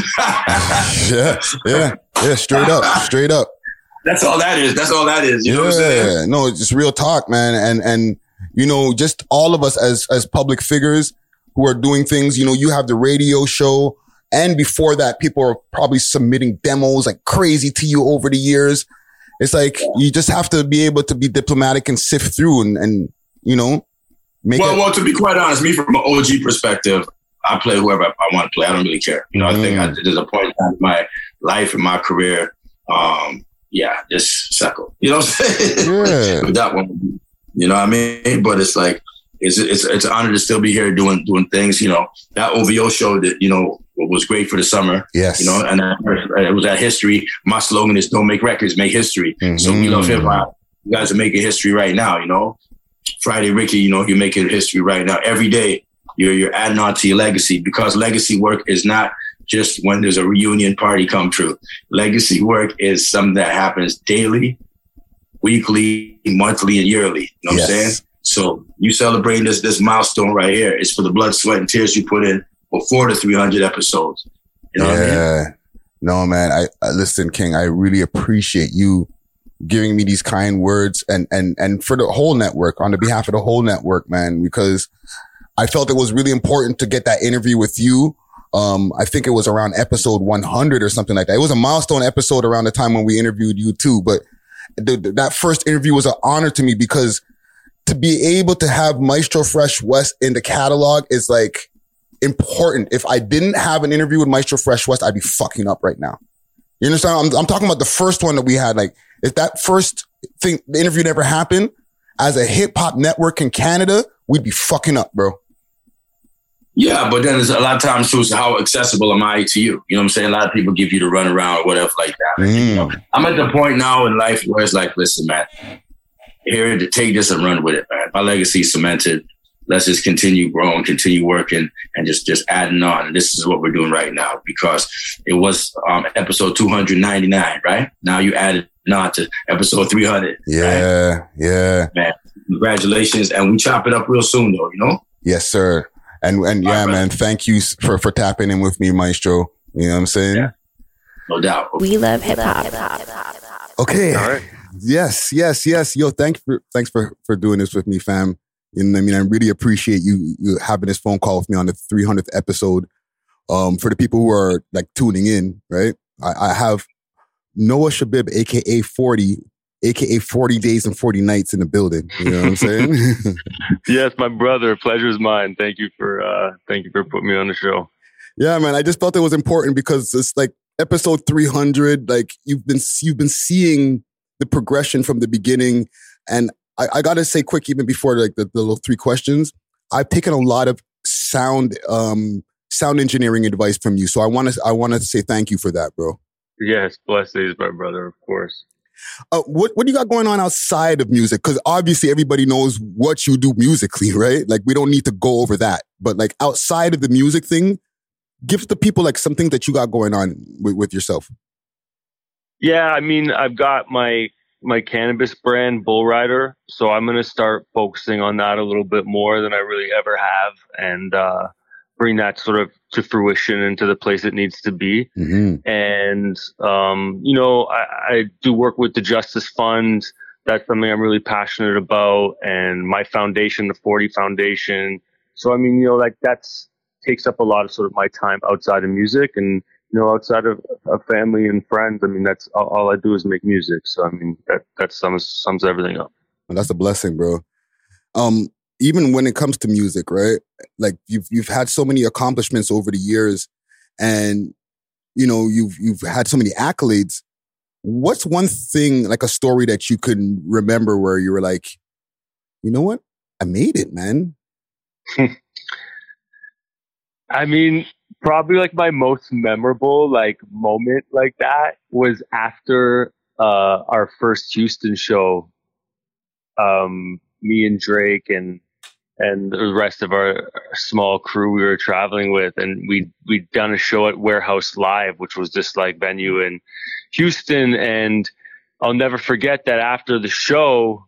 yeah, yeah, yeah, straight up, straight up. That's all that is. That's all that is. You yeah. know what I'm saying? No, it's just real talk, man. And, and, you know, just all of us as, as public figures who are doing things, you know, you have the radio show. And before that, people are probably submitting demos like crazy to you over the years. It's like, you just have to be able to be diplomatic and sift through and, and you know, make well, it. Well, to be quite honest, me from an O G perspective, I play whoever I, I want to play. I don't really care. You know, mm. I think I, there's a point in my life and my career, um, yeah, just suckle. You know what I'm saying? Yeah. With that one, you know what I mean? But it's like, it's, it's, it's an honor to still be here doing, doing things, you know, that O V O show that, you know, was great for the summer. Yes. You know, and that, it was that history. My slogan is don't make records, make history. Mm-hmm. So we love hip hop. You guys are making history right now, you know. Friday Ricky, you know, you're making history right now. Every day you're, you're adding on to your legacy, because legacy work is not just when there's a reunion party come true. Legacy work is something that happens daily, weekly, monthly, and yearly. You know what yes. I'm saying? So you celebrating this this milestone right here. It's for the blood, sweat, and tears you put in before the three hundred episodes. You know yeah. what I mean? No, man. I, I listen, King, I really appreciate you giving me these kind words and, and, and for the whole network, on the behalf of the whole network, man, because I felt it was really important to get that interview with you. Um, I think it was around episode one hundred or something like that. It was a milestone episode around the time when we interviewed you too. But the, the, that first interview was an honor to me, because to be able to have Maestro Fresh West in the catalog is like important. If I didn't have an interview with Maestro Fresh West, I'd be fucking up right now. You understand? I'm, I'm talking about the first one that we had. Like, if that first thing, the interview never happened, as a hip hop network in Canada, we'd be fucking up, bro. Yeah, but then there's a lot of times too, so how accessible am I to you? You know what I'm saying? A lot of people give you the runaround or whatever like that. Mm. You know? I'm at the point now in life where it's like, listen, man, here to take this and run with it, man. My legacy cemented. Let's just continue growing, continue working, and just, just adding on. And this is what we're doing right now, because it was um, episode two hundred ninety-nine, right? Now you added on to episode three hundred. Yeah, right? yeah. Man, congratulations. And we chop it up real soon, though, you know? Yes, sir. And and yeah, right, man, thank you for, for tapping in with me, Maestro. You know what I'm saying? Yeah. No doubt. We love hip hop. Okay. All right. Yes, yes, yes. Yo, thanks for thanks for, for doing this with me, fam. You know what I mean? I really appreciate you, you having this phone call with me on the three hundredth episode. Um, for the people who are like tuning in, right? I, I have Noah Shabib, aka forty, aka forty days and forty nights in the building. You know what I'm saying? Yes, my brother. Pleasure is mine. Thank you for uh, thank you for putting me on the show. Yeah, man. I just felt it was important because it's like episode three hundred. Like you've been you've been seeing the progression from the beginning, and I, I gotta say, quick, even before like the, the little three questions, I've taken a lot of sound um, sound engineering advice from you. So I want to I want to say thank you for that, bro. Yes, blessings, my brother. Of course. Uh, what what do you got going on outside of music? Because obviously everybody knows what you do musically, right? Like we don't need to go over that. But like outside of the music thing, give the people like something that you got going on with, with yourself. Yeah, I mean, I've got my my cannabis brand, Bull Rider. So I'm going to start focusing on that a little bit more than I really ever have, and uh, bring that sort of to fruition and to the place it needs to be. Mm-hmm. And, um, you know, I, I do work with the Justice Fund. That's something I'm really passionate about. And my foundation, the forty Foundation. So, I mean, you know, like that's takes up a lot of sort of my time outside of music, and, you know, outside of, of family and friends. I mean, that's all, all I do is make music. So, I mean, that, that sums, sums everything up. Well, that's a blessing, bro. Um, even when it comes to music, right? Like you've, you've had so many accomplishments over the years, and, you know, you've, you've had so many accolades. What's one thing, like a story that you can remember where you were like, you know what? I made it, man. I mean, probably like my most memorable like moment like that was after uh, our first Houston show. Um, me and Drake and and the rest of our small crew we were traveling with, and we we'd done a show at Warehouse Live, which was this like venue in Houston. And I'll never forget that after the show,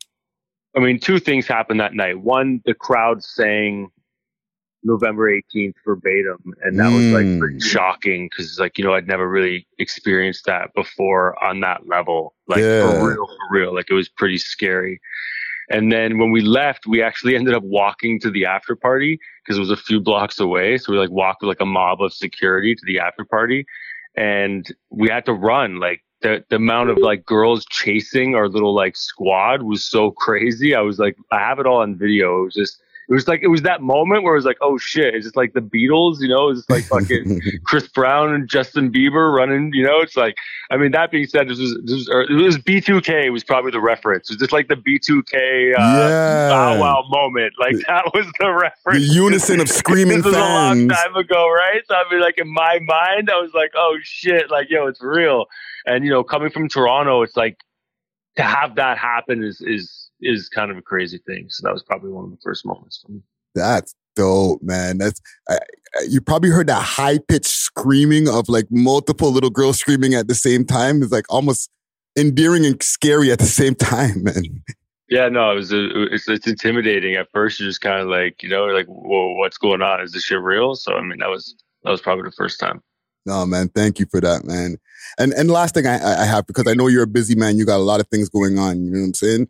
I mean, two things happened that night. One, the crowd sang November eighteenth verbatim, and that was like pretty shocking because, like, you know, I'd never really experienced that before on that level, like Yeah. for real, for real. Like, it was pretty scary. And then when we left, we actually ended up walking to the after party because it was a few blocks away. So we like walked with like a mob of security to the after party, and we had to run. Like the, the amount of like girls chasing our little like squad was so crazy. I was like, I have it all on video. It was just, it was like, it was that moment where it was like, oh shit, it's just like the Beatles, you know, it's just like fucking Chris Brown and Justin Bieber running, you know, it's like, I mean, that being said, this was, this was, or it was B two K was probably the reference. It was just like the B two K uh, Yeah. Bow Wow moment. Like that was the The reference. unison of screaming This was a long fans. time ago, right? So I mean, like in my mind, I was like, oh shit, like, yo, it's real. And, you know, coming from Toronto, it's like, to have that happen is, is, is kind of a crazy thing. So that was probably one of the first moments for me. That's dope, man. That's I, I- you probably heard that high pitched screaming of like multiple little girls screaming at the same time. It's like almost endearing and scary at the same time, man. Yeah, no, it was, a, it's, it's intimidating. At first, you're just kind of like, you know, like, whoa, what's going on? Is this shit real? So, I mean, that was, that was probably the first time. No, man. Thank you for that, man. And and last thing I, I have, because I know you're a busy man, you got a lot of things going on. You know what I'm saying?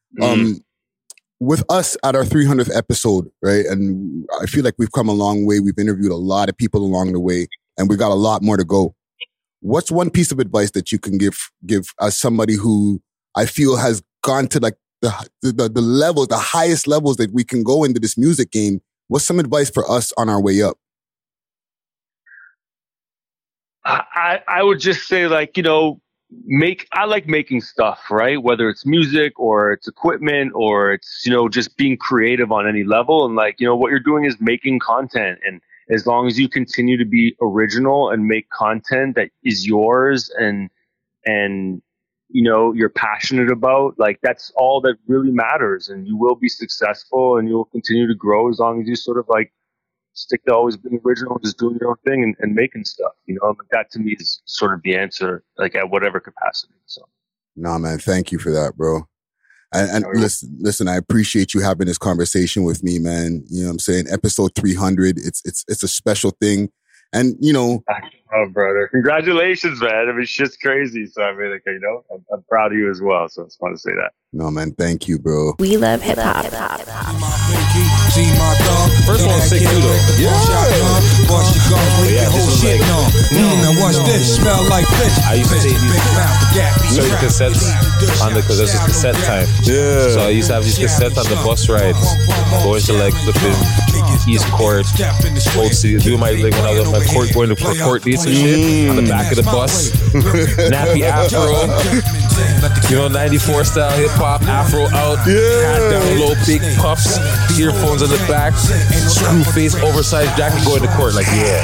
Um, with us at our three hundredth episode, right? And I feel like we've come a long way. We've interviewed a lot of people along the way, and we got a lot more to go. What's one piece of advice that you can give give as somebody who I feel has gone to like the the the level, the highest levels that we can go into this music game? What's some advice for us on our way up? I, I would just say, like, you know, make, I like making stuff, right? Whether it's music or it's equipment or it's, you know, just being creative on any level. And like, you know, what you're doing is making content. And as long as you continue to be original and make content that is yours and, and, you know, you're passionate about, like, that's all that really matters. And you will be successful and you'll continue to grow as long as you sort of like stick to always being original, just doing your own thing and, and making stuff, you know. Like, that to me is sort of the answer, like at whatever capacity. So, Nah, man, thank you for that, bro. And, and listen, listen, I appreciate you having this conversation with me, man. You know what I'm saying? Episode three hundred, it's it's it's a special thing. And, you know, oh, brother, congratulations, man. I mean, shit's crazy. So, I mean, like, you know, I'm, I'm proud of you as well. So I just want to say that. no, man, thank you, bro. We love hip hop. First one was sick too, though. Yeah. Bust your gun, leave Yeah, your this whole was shit like- on. Mm, now watch this, smell like fish. I used to Fish, take these- big mouth, gap, certain strap. cassettes on the, because this is cassette time. Yeah. So I used to have these cassettes on the bus rides, going to like flipping East Court, Old City, doing my, like when I was on my court, going to court dates and shit, on the back of the bus, nappy afro, you know, ninety-four style hip hop, afro out, hat down low, big puffs, earphones on the back, screw face, oversized jacket, going to court, like, yeah.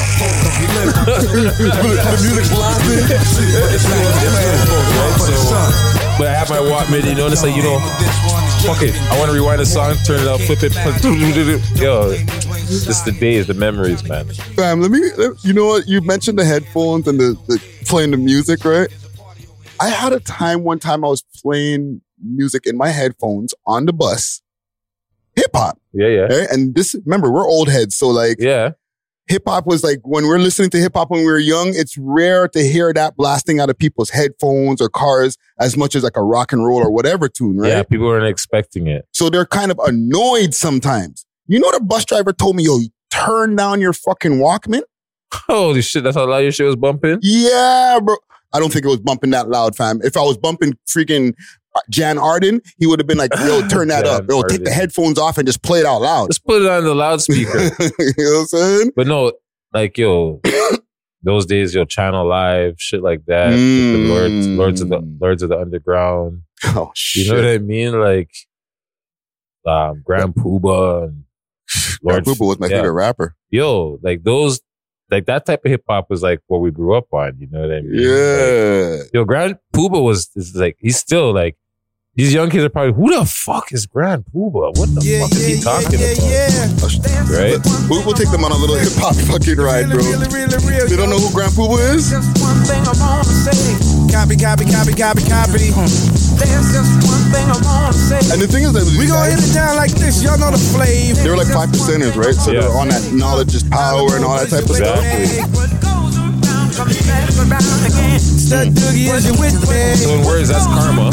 The music blasting. Right? So, but I have my Watt MIDI, you know, and it's like, you know, fuck it. I want to rewind the song, turn it up, flip it. Yo, this is the days, the memories, man. Fam, let me, you know what? You mentioned the headphones and the, the playing the music, right? I had a time one time I was playing music in my headphones on the bus, hip hop. Yeah, yeah. Right? And this, remember, we're old heads, so like, yeah. Hip hop was like, when we're listening to hip hop when we were young, it's rare to hear that blasting out of people's headphones or cars as much as like a rock and roll or whatever tune, right? Yeah, people weren't expecting it. So they're kind of annoyed sometimes. You know, the bus driver told me, yo, turn down your fucking Walkman. Holy shit, that's how loud your shit was bumping? Yeah, bro. I don't think it was bumping that loud, fam. If I was bumping freaking Jan Arden, he would have been like, yo, turn that up. Yo, take the headphones off and just play it out loud. Just put it on the loudspeaker. You know what I'm saying? But no, like, yo, those days, yo, Channel Live, shit like that. Mm. The Lords, Lords of the Lords of the Underground. Oh, shit. You know what I mean? Like, um, Grand Poobah and Grand Poobah was my yeah. favorite rapper. Yo, like those, like that type of hip hop was like what we grew up on. You know what I mean? Yeah. Like, yo, Grand Poobah was is like, he's still like, these young kids are probably, who the fuck is Grand Poobah? What the Yeah, fuck is he yeah, talking yeah, about? yeah. Right? We'll, we'll take them on a little hip hop fucking ride, bro. Really, really, really, They don't know who Grand Poobah is? Just one thing I wanna say. Copy, copy, copy, copy, copy. There's just one thing I wanna say. And the thing is that We gonna hit it down like this. Y'all know the flavor. they were like five percenters, right? So Yeah. they're on that knowledge is power and all that type of stuff. Stud Doogie is you with me. So in words, that's karma.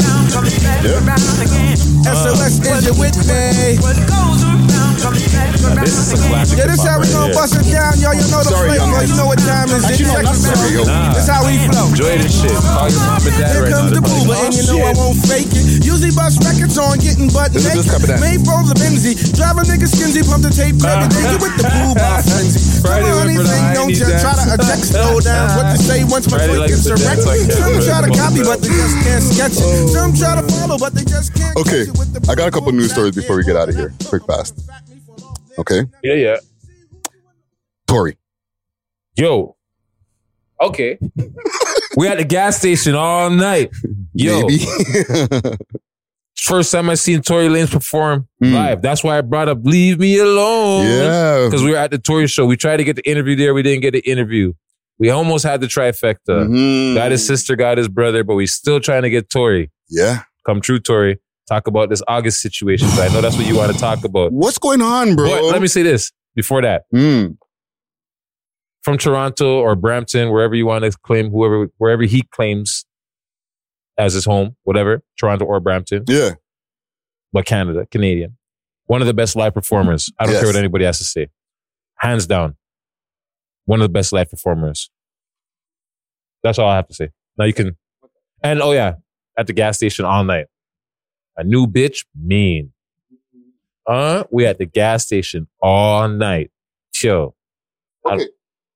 S O S is you with me. Now, this is some classic Yeah, this how we hip-hop gonna right bust it down, yo. You know the Sorry, young flavor. man. You know what time it is. Actually, no, Check not this out. sorry, yo. Nah. That's how we flow. Enjoy this shit. Call your mom and dad Here right comes now. the They're booba, like, and oh, you know I shit. won't fake it. Usually bust records on getting butt This is naked. this type of that. Made from the Benzie. Drive a nigga skinsy, pump the tape, grab it, then you with the booba frenzy. Friday Come on, went for the anything, don't nineties you try to dance. eject, slow down. What to say once my Friday foot likes gets to erect. dance like that. Some try to copy, but they just can't sketch it. Some try to follow, but they just can't. Okay, catch it with the I got a couple news stories before we get out of here. Quick, fast. Okay, Yeah, yeah. Tory. Yo. Okay. We at the gas station all night. Yo. Maybe. First time I seen Tory Lanez perform Mm. live. That's why I brought up Leave Me Alone. Yeah. Because we were at the Tory show. We tried to get the interview there. We didn't get the interview. We almost had the trifecta. Mhm. Got his sister, got his brother, but we still trying to get Tory. Yeah. Come true, Tory. Talk about this August situation. I know that's what you want to talk about. What's going on, bro? But let me say this before that. Mm. From Toronto or Brampton, wherever you want to claim, whoever, wherever he claims as his home, whatever, Toronto or Brampton, Yeah. but Canada, Canadian. One of the best live performers. I don't Yes. care what anybody has to say. Hands down. One of the best live performers. That's all I have to say. Now you can, and oh yeah, at the gas station all night. A new bitch, mean. Uh, we at the gas station all night. Chill. Okay.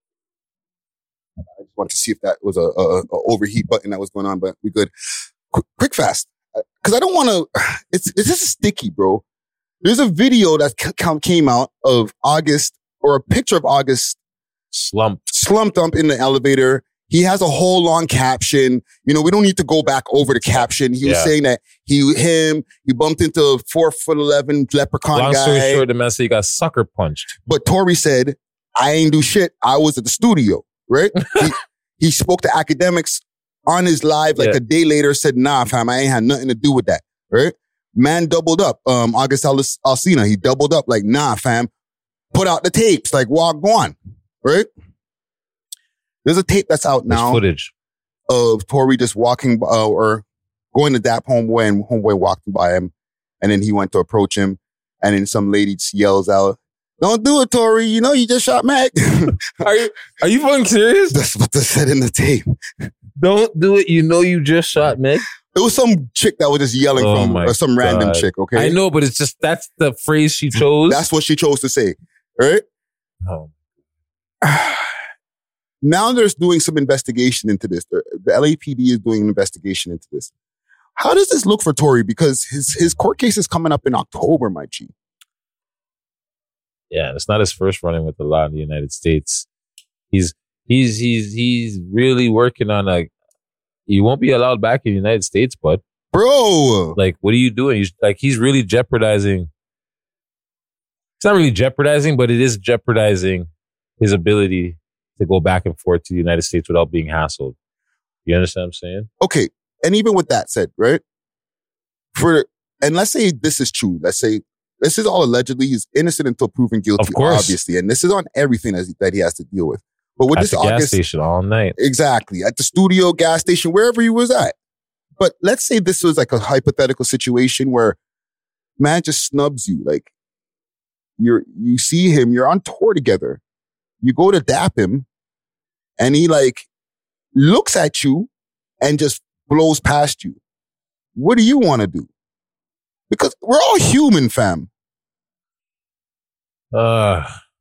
I just wanted to see if that was a, a, a overheat button that was going on, but we good. Quick, quick fast. Because I don't want to, it's, it's just sticky, bro. There's a video that c- came out of August, or a picture of August slumped, slumped up in the elevator. He has a whole long caption. You know, we don't need to go back over the caption. He was Yeah. saying that he, him, he bumped into a four foot eleven leprechaun Long guy. story short, the man said he got sucker punched. But Tory said, I ain't do shit. I was at the studio, right? he, he spoke to academics on his live like Yeah. a day later, said, nah, fam, I ain't had nothing to do with that, right? Man doubled up. Um, August Al- Alsina, he doubled up like, nah, fam, put out the tapes, like, walk on, right? There's a tape that's out There's now footage of Tory just walking uh, or going to dap homeboy, and homeboy walked by him, and then he went to approach him, and then some lady just yells out, "Don't do it, Tory! You know you just shot Mac." Are you are you fucking serious? That's what they said in the tape. Don't do it. You know you just shot Meg. It was some chick that was just yelling Oh from my or some random God. chick. Okay, I know, but it's just that's the phrase she chose. That's what she chose to say, right? Oh. Now there's doing some investigation into this. The, the L A P D is doing an investigation into this. How does this look for Tory? Because his his court case is coming up in October, my G. Yeah, it's not his first running with the law in the United States. He's he's he's he's really working on a. You won't be allowed back in the United States, bud. Bro, like, what are you doing? He's like, he's really jeopardizing. It's not really jeopardizing, but it is jeopardizing his ability to go back and forth to the United States without being hassled. You understand what I'm saying? Okay, and even with that said, right? For and let's say this is true. Let's say this is all allegedly. He's innocent until proven guilty, Of course. obviously, and this is on everything as, that he has to deal with. But with At this the gas August, station all night. exactly at the studio, gas station, wherever he was at. But let's say this was like a hypothetical situation where man just snubs you, like you're you see him, you're on tour together, you go to dap him, and he like looks at you and just blows past you. What do you want to do? Because we're all human, fam. Uh,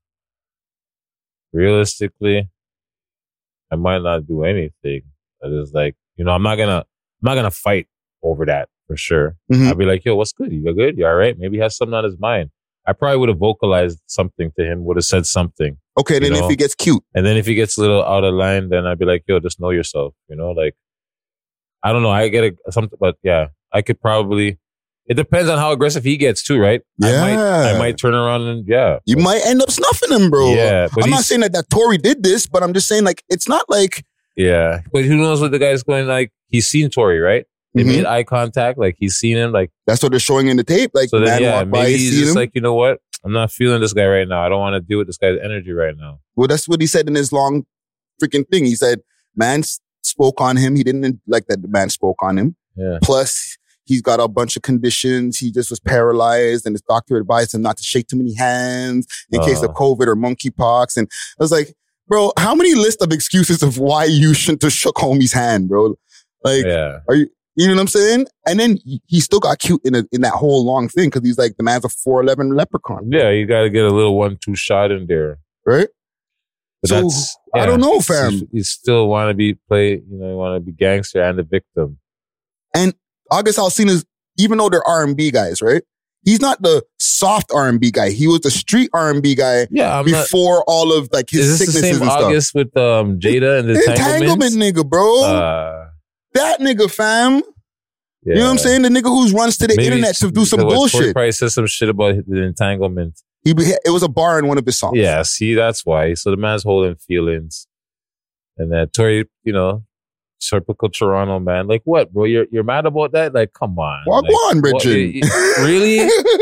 realistically, I might not do anything. I just like, you know, I'm not gonna, I'm not gonna fight over that for sure. Mhm. I'll be like, yo, what's good? You good? You all right? Maybe he has something on his mind. I probably would have vocalized something to him, would have said something. Okay, then You if know? he gets cute, And then if he gets a little out of line, then I'd be like, yo, just know yourself. You know, like, I don't know. I get a, something, but yeah, I could probably, it depends on how aggressive he gets too, right? I might, Yeah. I might turn around and, yeah. you might end up snuffing him, bro. Yeah, but I'm not he's- saying that that Tory did this, but I'm just saying like it's not like Yeah. But who knows what the guy's going, like, he's seen Tory, right? They Mhm. made eye contact, like, he's seen him, like, that's what they're showing in the tape. Like so the then, man yeah, walked by, maybe he he's seen just him. like, you know what? I'm not feeling this guy right now. I don't want to deal with this guy's energy right now. Well, that's what he said in his long freaking thing. He said, man s- spoke on him. He didn't like that the man spoke on him. Yeah. Plus, he's got a bunch of conditions. He just was paralyzed, and his doctor advised him not to shake too many hands in case of Uh. COVID or monkeypox. And I was like, bro, how many list of excuses of why you shouldn't have shook homie's hand, bro? Like, Yeah. are you, you know what I'm saying? And then he- he still got cute in a, in that whole long thing because he's like, the man's a four eleven leprechaun, Yeah, you got to get a little one two shot in there. right? But So, that's, I yeah, don't know, it's- fam. You, you still want to be play, you know, you want to be gangster and the victim. And August Alsina's, even though they're R and B guys, right? He's not the soft R and B guy. He was the street R and B guy Yeah, I'm not. before all of like his Is this the sicknesses same and stuff. August with um, Jada and the Entanglement entanglement? nigga, bro. Uh, that nigga, fam. yeah. You know what I'm saying? The nigga who's runs to the Maybe internet to do some because Tory bullshit. probably said some shit about the entanglement. He, be- it was a bar in one of his songs. Yeah, see, that's why. So the man's holding feelings. And then Tory, you know, typical Toronto man. Like, what, bro? You're you're mad about that? Like, come on. Walk like, on, what- Bridget. y- y- Really?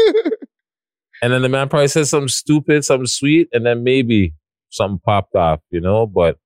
And then the man probably said something stupid, something sweet, and then maybe something popped off, you know? But,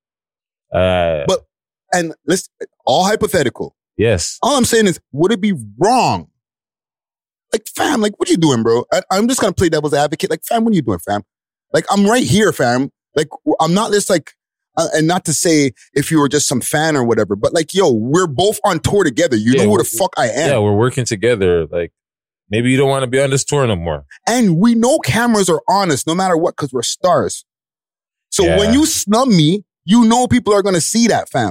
uh, But and let's all hypothetical. yes. All I'm saying is, would it be wrong? Like, fam, like, what are you doing, bro? I, I'm just gonna play devil's advocate. Like, fam, what are you doing, fam? Like, I'm right here, fam. Like, I'm not just like, uh, and not to say if you were just some fan or whatever, but like, yo, we're both on tour together. You Yeah, know who we're- the fuck I am. Yeah, we're working together. Like, maybe you don't want to be on this tour no more. And we know cameras are on us no matter what because we're stars. So Yeah. when you snub me, you know people are gonna see that, fam.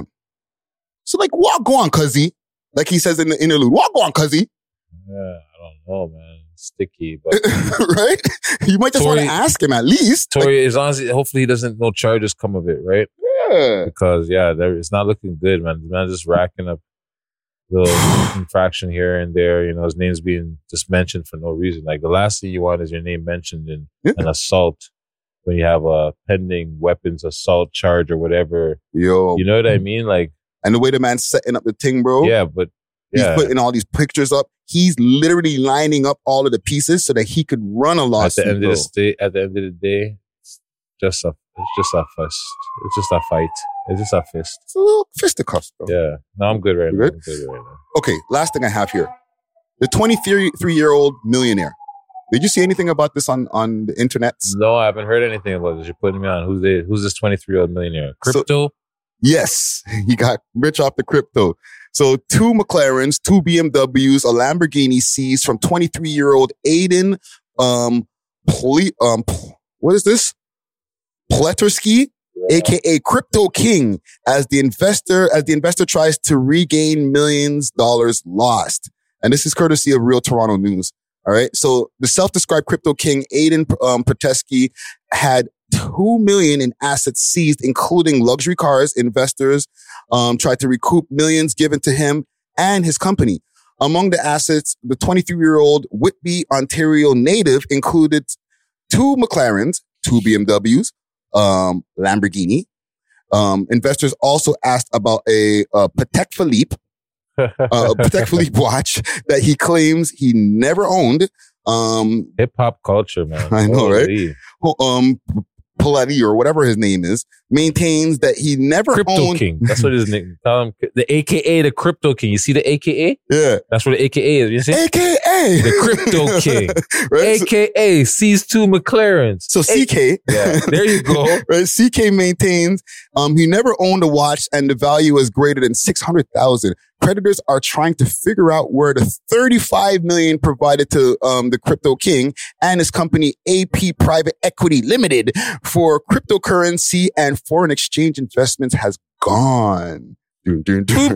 So like, walk on, cuzzy. Like he says in the interlude, walk on, cuzzy. Yeah, I don't know, man. It's sticky, but Right? You might just want to Tory- ask him at least. Like, Tory, as long as he, hopefully he doesn't, no charges come of it, right? yeah. Because yeah, there, it's not looking good, man. The man's just racking up little infraction here and there. You know, his name's being just mentioned for no reason. Like the last thing you want is your name mentioned in Yeah. an assault when you have a pending weapons assault charge or whatever. Yo. You know what I mean? Like, And the way the man's setting up the thing, bro. yeah, but He's yeah, putting all these pictures up. He's literally lining up all of the pieces so that he could run a at lawsuit, the end bro. of the day, at the end of the day, it's just a, it's just a fist. It's just a fight. It's just a fist. It's a little fisticuffs, bro. Yeah. No, I'm good right You now. good? I'm good right now. Okay, last thing I have here. The twenty-three-year-old millionaire. Did you see anything about this on, on the internet? No, I haven't heard anything about this. You're putting me on. Who's the, who's this twenty-three year old millionaire? So- Crypto? Yes, he got rich off the crypto. So two McLarens, two B M Ws, a Lamborghini seized from twenty-three-year-old Aiden, um, Ple- um, what is this? Pletersky, aka Crypto King, as the investor, as the investor tries to regain millions dollars lost. And this is courtesy of Real Toronto News. All right. So the self-described Crypto King, Aiden um, Pletersky, had two million in assets seized, including luxury cars. Investors um, tried to recoup millions given to him and his company. Among the assets, the twenty-three-year-old Whitby, Ontario native included two McLarens, two B M Ws, um, Lamborghini. Um, investors also asked about a, uh Patek Philippe, uh, a Patek Philippe watch that he claims he never owned. Um, Hip hop culture, man. I know, Holy. right? Um, Polati or whatever his name is maintains that he never Crypto owned. King. That's what his name. Tell him the A K A the Crypto King. You see the A K A? Yeah, that's what the A K A is. You see? A K A the Crypto King. Right? A K A sees two McLarens. So C K, yeah, there you go. Right? C K maintains um, he never owned a watch and the value is greater than six hundred thousand. Creditors are trying to figure out where the thirty-five million provided to um, the Crypto King and his company A P Private Equity Limited for cryptocurrency and foreign exchange investments has gone. Dun, dun, dun.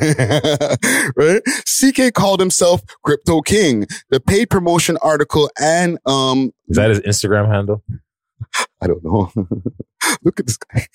Right? C K called himself Crypto King. The paid promotion article and um, is that his Instagram handle? I don't know. Look at this guy.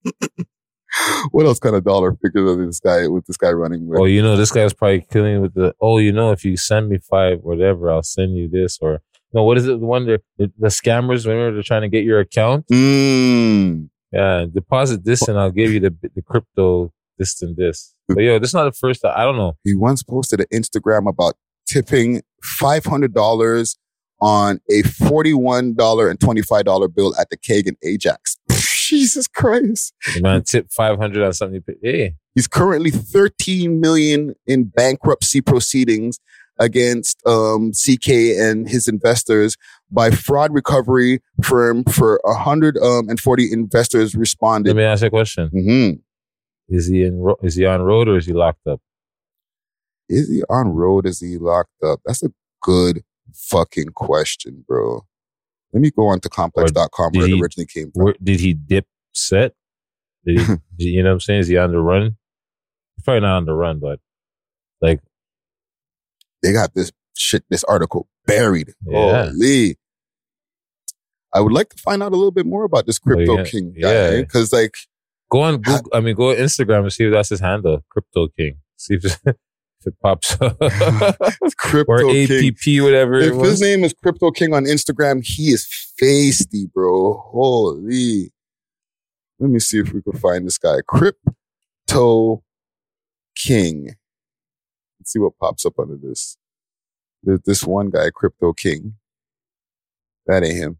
What else kind of dollar figures is this guy with this guy running with? Oh, you know, this guy was probably killing with the, oh, you know, if you send me five, whatever, I'll send you this. Or, no, what is it? The one that the, the scammers, whenever they're trying to get your account. Mm. Yeah, deposit this and I'll give you the the crypto, this and this. But yo, this is not the first time. I don't know. He once posted an Instagram about tipping five hundred dollars on a forty-one dollars and twenty-five dollars bill at the Kagan Ajax. Jesus Christ. The man tipped five hundred on something. Hey. He's currently thirteen million dollars in bankruptcy proceedings against um, C K and his investors by fraud recovery firm for one hundred forty investors responded. Let me ask you a question. Mm-hmm. Is he in? Ro- is he on road or is he locked up? Is he on road? Is he locked up? That's a good fucking question, bro. Let me go on to complex dot com where he, it originally came from. Where, did he dip set? Did he, you know what I'm saying? Is he on the run? He's probably not on the run, but like. They got this shit, this article buried. Yeah. Holy. I would like to find out a little bit more about this Crypto oh, yeah. King guy. Because yeah. like. Go on Google, I mean, go on Instagram and see if that's his handle. Crypto King. See if it, if it pops up. Crypto or A P P, King. whatever If it was. his name is Crypto King on Instagram, he is feisty, bro. Holy. Let me see if we can find this guy. Crypto King. Let's see what pops up under this. There's this one guy, Crypto King. That ain't him.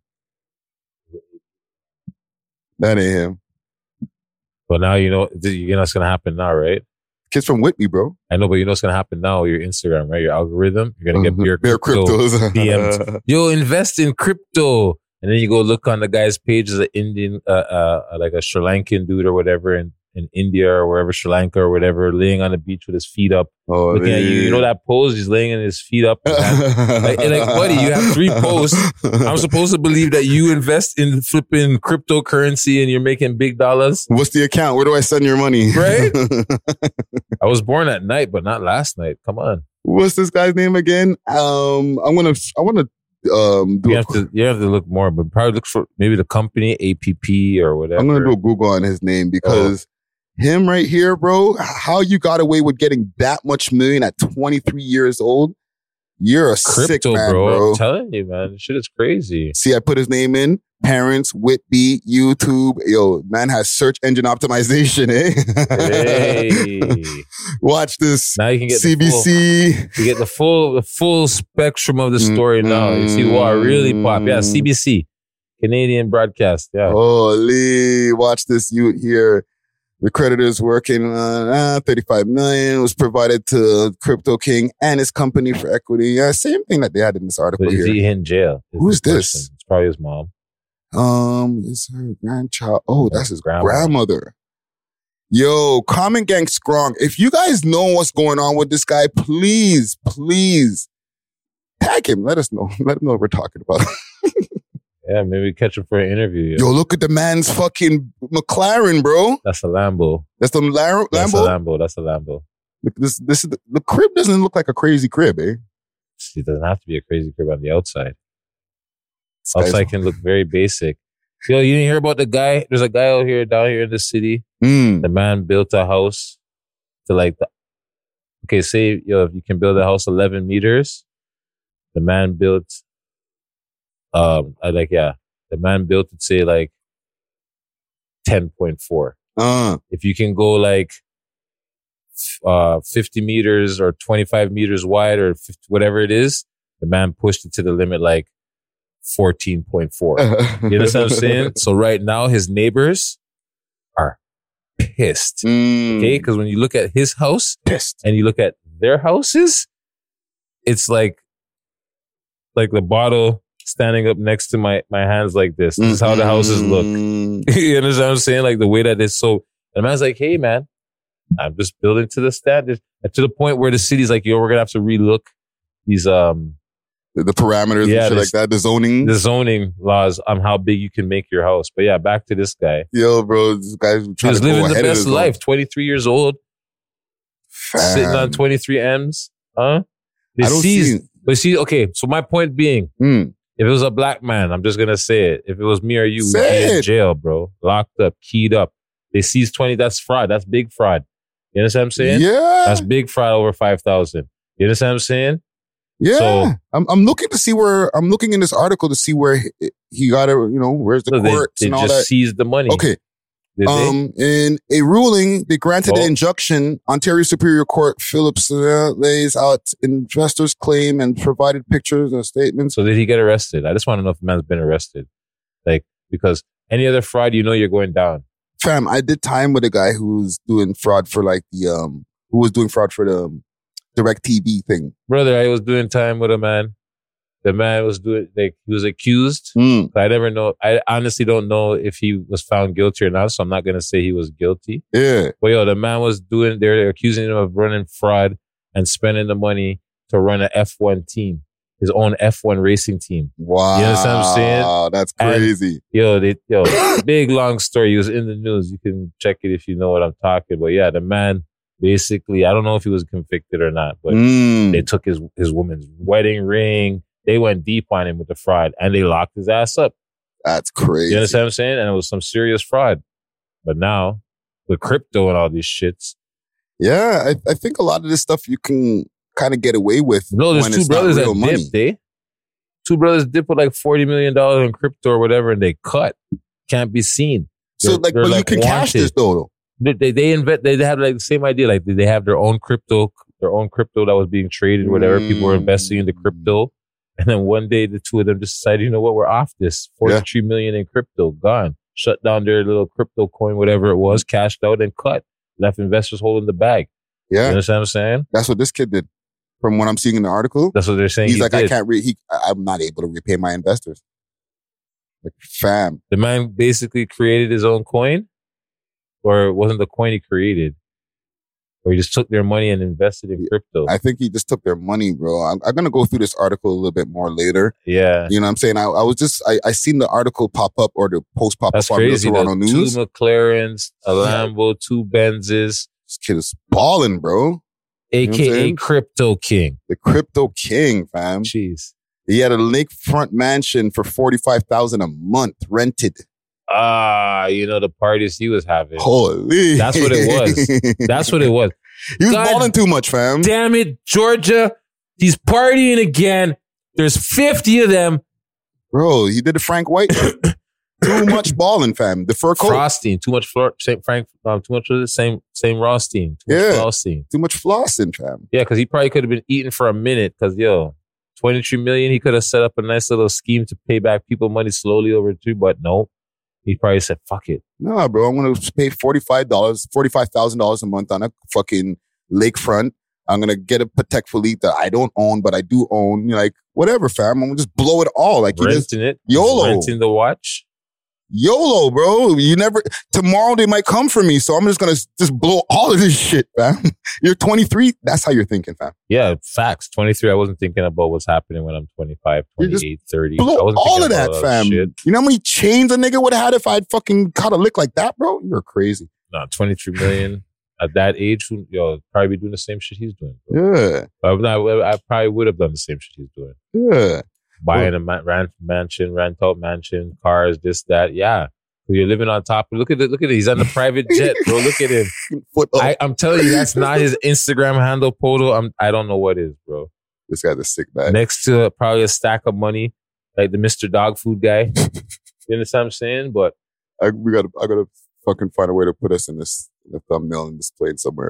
That ain't him. But now you know, you know what's going to happen now, right? Kids from Whitby, bro. I know, but you know what's going to happen now with your Instagram, right? Your algorithm. You're going to get your Bare crypto cryptos. D Ms. Yo, invest in crypto. And then you go look on the guy's page as an Indian, uh, uh, like a Sri Lankan dude or whatever in, in India or wherever, Sri Lanka or whatever, laying on the beach with his feet up. Oh, looking at you. You know that pose? He's laying in his feet up. like, and like, buddy, you have three posts. I'm supposed to believe that you invest in flipping cryptocurrency and you're making big dollars. What's the account? Where do I send your money? Right? I was born at night, but not last night. Come on. What's this guy's name again? Um, I'm gonna, I want to um do. You a, have to, you have to look more, but probably look for maybe the company A P P or whatever. I'm gonna do a Google on his name because oh. him right here, bro. How you got away with getting that much million at twenty-three years old? You're a Crypto, sick man, bro. bro. I'm telling you, man. This shit is crazy. See, I put his name in. Parents, Whitby, YouTube. Yo, man has search engine optimization, eh? Hey. Watch this. Now you can get C B C. The full, you get the full the full spectrum of the story mm-hmm. now. You see what really pop. Yeah, C B C. Canadian broadcast. Yeah. Holy. Watch this youth here. The creditors working on uh, thirty-five million was provided to Crypto King and his company for equity. Yeah, same thing that they had in this article but is here. he in jail? Is Who's this? Person? It's probably his mom. Um, it's her grandchild. Oh, that's his grandmother. grandmother. Yo, Common Gang Strong. If you guys know what's going on with this guy, please, please tag him. Let us know. Let him know what we're talking about. Yeah, maybe catch him for an interview. Yo, look at the man's fucking McLaren, bro. That's a Lambo. That's the Lambo? That's a Lambo. That's a Lambo. Look, this, this is the, the crib doesn't look like a crazy crib, eh? It doesn't have to be a crazy crib on the outside. Outside can look very basic. Yo, you didn't hear about the guy? There's a guy out here, down here in the city. Mm. The man built a house to like the, okay, say, yo, if you can build a house eleven meters, the man built, um, I like, yeah, the man built it, say like ten point four. Uh. If you can go like uh, fifty meters or twenty-five meters wide or fifty, whatever it is. The man pushed it to the limit like fourteen point four. You understand what I'm saying? So right now his neighbors are pissed. Mm. Okay? Because when you look at his house Pissed. and you look at their houses, it's like like the bottle standing up next to my, my hands like this. This is how the houses look. You understand what I'm saying? Like the way that it's so. And the man's like, hey, man, I'm just building to the standard. And to the point where the city's like, yo, we're going to have to relook these, um, The, the parameters Yeah, and shit this- like that, the zoning. the zoning laws on how big you can make your house. But yeah, back to this guy. Yo, bro, this guy's He trying was to go living the ahead of best his life. twenty-three years old, Fam. sitting on twenty-three M's. Huh? They I don't seized. see- But see, okay, so my point being, Hmm. if it was a black man, I'm just going to say it. If it was me or you, we'd Say be in it. jail, bro. Locked up, keyed up. They seized twenty. That's fraud. That's big fraud. You understand what I'm saying? Yeah. That's big fraud over five thousand. You understand what I'm saying? Yeah. So- I'm I'm looking to see where I'm looking in this article to see where he, he got it, you know, where's the So they, courts they and all just that. seized the money. Okay. Did they? Um, in a ruling, they granted Oh. an injunction. Ontario Superior Court Phillips uh, lays out investors' claim and provided pictures and statements. So did he get arrested? I just want to know if the man's been arrested. Like, because any other fraud, you know you're going down. Fam, I did time with a guy who was doing fraud for like the um, who was doing fraud for the um, Direct T V thing. Brother, I was doing time with a man. The man was doing, like, he was accused. Mm. I never know. I honestly don't know if he was found guilty or not, so I'm not going to say he was guilty. Yeah. But yo, the man was doing, they're accusing him of running fraud and spending the money to run an F one team, his own F one racing team. Wow. You understand what I'm saying? That's And, crazy. Yo, they, yo, big long story. He was in the news. You can check it if you know what I'm talking about. Yeah, the man basically, I don't know if he was convicted or not, but Mm. they took his, his woman's wedding ring. They went deep on him with the fraud and they locked his ass up. That's crazy. You understand what I'm saying? And it was some serious fraud. But now, with crypto and all these shits, Yeah, I, I think a lot of this stuff you can kind of get away with. no, there's when two it's not brothers that real money. dipped, eh? Two brothers dipped with like forty million dollars in crypto or whatever, and they cut. Can't be seen. So, They're- like, they're, but you can cash wanted. this though. though. They they, they invest. They have like the same idea. Like they have their own crypto, their own crypto that was being traded, whatever. People were investing in the crypto, and then one day the two of them just decided, you know what, we're off this. Forty-three million in crypto, gone. Shut down their little crypto coin, whatever it was, cashed out and cut. Left investors holding the bag. You Yeah, understand what I'm saying? that's what this kid did. From what I'm seeing in the article, That's what they're saying. he's he like, I did. can't. Re- he, I- I'm not able to repay my investors. Like, fam, The man basically created his own coin, or it wasn't the coin he created, or he just took their money and invested in crypto. I think he just took their money, bro. I'm, I'm gonna go through this article a little bit more later. yeah, You know what I'm saying? I, I was just, I, I seen the article pop up or the post pop that's up on the crazy. Toronto The News. two McLarens, a Lambo, two Benzes, This kid is balling, bro. know what I'm aka saying? Crypto King. The crypto king, fam. Jeez. He had a lakefront mansion for forty-five thousand a month rented. Ah, you know the parties he was having. Holy. That's what it was. That's what it was. He was God balling too much, fam. Damn it, Georgia. He's partying again. There's fifty of them. Bro, he did the Frank White. Too much balling, fam. The fur coat. Frosting, too much Flor- same Frank, um, too much of the same same Rothstein, too much Yeah. Flossing. Too much flossing, fam. Yeah, because he probably could have been eating for a minute. Because yo, twenty-three million, he could have set up a nice little scheme to pay back people money slowly over two. But no, he probably said, "Fuck it." Nah, bro. I'm gonna pay forty-five dollars, forty-five thousand dollars a month on a fucking lakefront. I'm gonna get a Patek Philippe that I don't own, but I do own. Like, whatever, fam. I'm gonna just blow it all. Like, you just Renting it, YOLO. renting the watch. YOLO, bro. You never, tomorrow they might come for me. So I'm just going to just blow all of this shit, fam. You're twenty-three. That's how you're thinking, fam. Yeah, facts. twenty-three. I wasn't thinking about what's happening when I'm twenty-five, You just twenty-eight, thirty. Blow I wasn't all thinking of that, about fam. Shit. You know how many chains a nigga would have had if I'd fucking caught a lick like that, bro? You're crazy. No, twenty-three million at that age. Who, yo, probably be doing the same shit he's doing. Bro. Yeah. But I, I probably would have done the same shit he's doing. Yeah. Buying a man, rent, mansion, rent out mansion, cars, this, that. Yeah. You're living on top. Look at it. Look at it. He's on the private jet, bro. Look at him. Foot up. I, I'm telling you, that's not his Instagram handle photo. I'm, I don't know what is, bro. This guy's a sick bag. Next to probably a stack of money, like the Mister Dog Food guy. You understand what I'm saying? But I, we gotta, I gotta fucking find a way to put us in this in the thumbnail and displayed somewhere.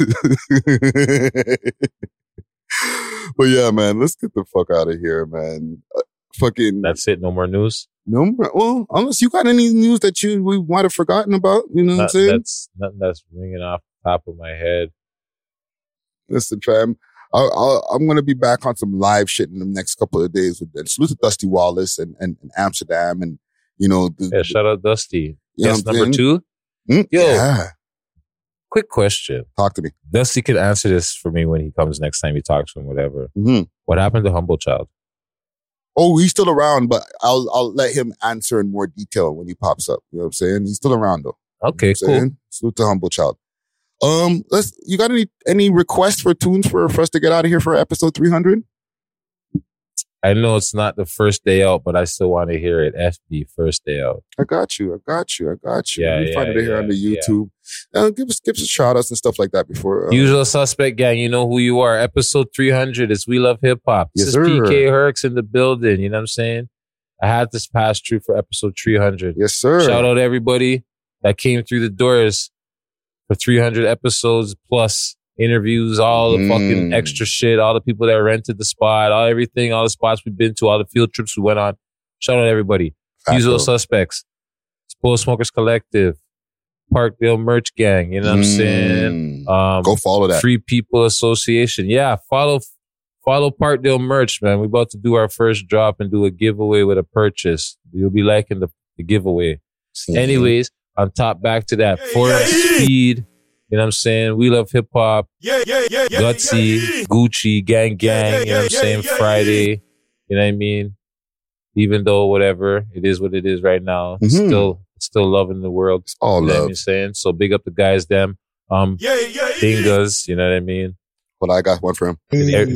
But yeah, man, let's get the fuck out of here, man. Uh, fucking. That's it. No more news. No more. Well, unless you got any news that you we might have forgotten about, you know Not, what I'm saying? That's nothing that's ringing off the top of my head. Listen, fam. I'll, I'll, I'm going to be back on some live shit in the next couple of days with that. Salute to Dusty Wallace and, and, and Amsterdam and, you know. The, Yeah, shout out Dusty. You know Yes, what I'm number saying? two. Mm, Yo, yeah. quick question. Talk to me. Dusty can answer this for me when he comes next time you talk to him, whatever. Mm-hmm. What happened to Humble Child? Oh, he's still around, but I'll I'll let him answer in more detail when he pops up. You know what I'm saying? He's still around though. Okay, you know what I'm cool. saying? Salute to Humble Child. Um, let's. You got any any requests for tunes for for us to get out of here for episode three hundred? I know it's not the first day out, but I still want to hear it. F B, first day out. I got you. I got you. I got you. Yeah, we yeah, find it here yeah, on the yeah. YouTube. Uh, give us give us shout outs and stuff like that before. Uh, Usual Suspect Gang, you know who you are. Episode three hundred is We Love Hip Hop. Yes, This sir. is P K Herx in the building. You know what I'm saying? I had this pass through for episode three hundred. Yes, sir. Shout out to everybody that came through the doors for three hundred episodes plus interviews, all the Mm. fucking extra shit, all the people that rented the spot, all everything, all the spots we've been to, all the field trips we went on. Shout out to everybody. Facto. Usual Suspects, Spoil Smokers Collective, Parkdale Merch Gang, you know what I'm saying? Um, Go follow that. Free People Association. Yeah, follow follow Parkdale Merch, man. We're about to do our first drop and do a giveaway with a purchase. You'll be liking the, the giveaway. Mhm. Anyways, on top back to that, Forest Speed, you know what I'm saying? We Love Hip Hop, Yeah, yeah, yeah, yeah. Gutsy, yeah, yeah. Gucci, Gang Gang, Yeah, you know what I'm yeah, saying? yeah, yeah, Friday, you know what I mean? Even though whatever, it is what it is right now. Mhm. Still, still loving the world. It's all You know what love. I'm saying? So big up the guys, them. Um, Yeah, yeah, yeah. Dingas, you know what I mean? But I got one for him.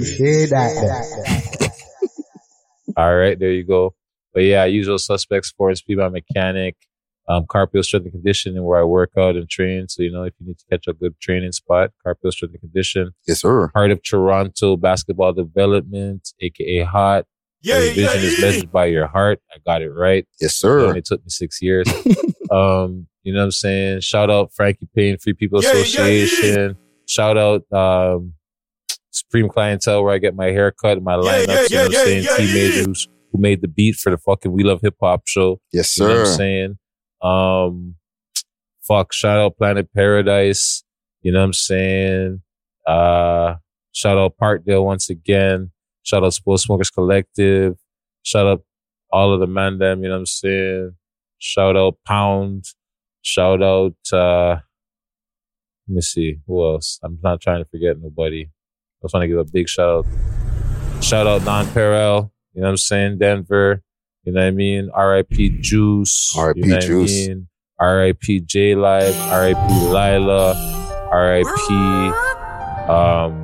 All right, there you go. But yeah, Usual Suspects, Forest Speed, my mechanic, um, Carpio Strength and Conditioning, where I work out and train. So, you know, if you need to catch a good training spot, Carpio Strength and Condition. Yes, sir. Heart of Toronto Basketball Development, aka Hot. Yeah, Your yeah, vision yeah, is yeah. measured by your heart. I got it right. Yes, It sir. only took me six years. um, you know what I'm saying? Shout out Frankie Payne, Free People Yeah, yeah, yeah. Association. Shout out um, Supreme Clientele, where I get my hair cut and my Yeah, lineups. yeah, you know what I'm yeah, saying? yeah, T yeah. Major, who's, who made the beat for the fucking We Love Hip Hop show. Yes, You know what I'm sir. saying? Um, fuck, shout out Planet Paradise. You know what I'm saying? Uh, shout out Parkdale once again. Shout out Spoil Smokers Collective. Shout out all of the man them, you know what I'm saying? Shout out Pound. Shout out, uh, let me see, who else? I'm not trying to forget nobody. I just want to give a big shout out. Shout out Non Perel, you know what I'm saying? Denver, you know what I mean? R I P Juice. R I P you know what Juice. I mean? R I P J Live, R I P Lila, R I P um,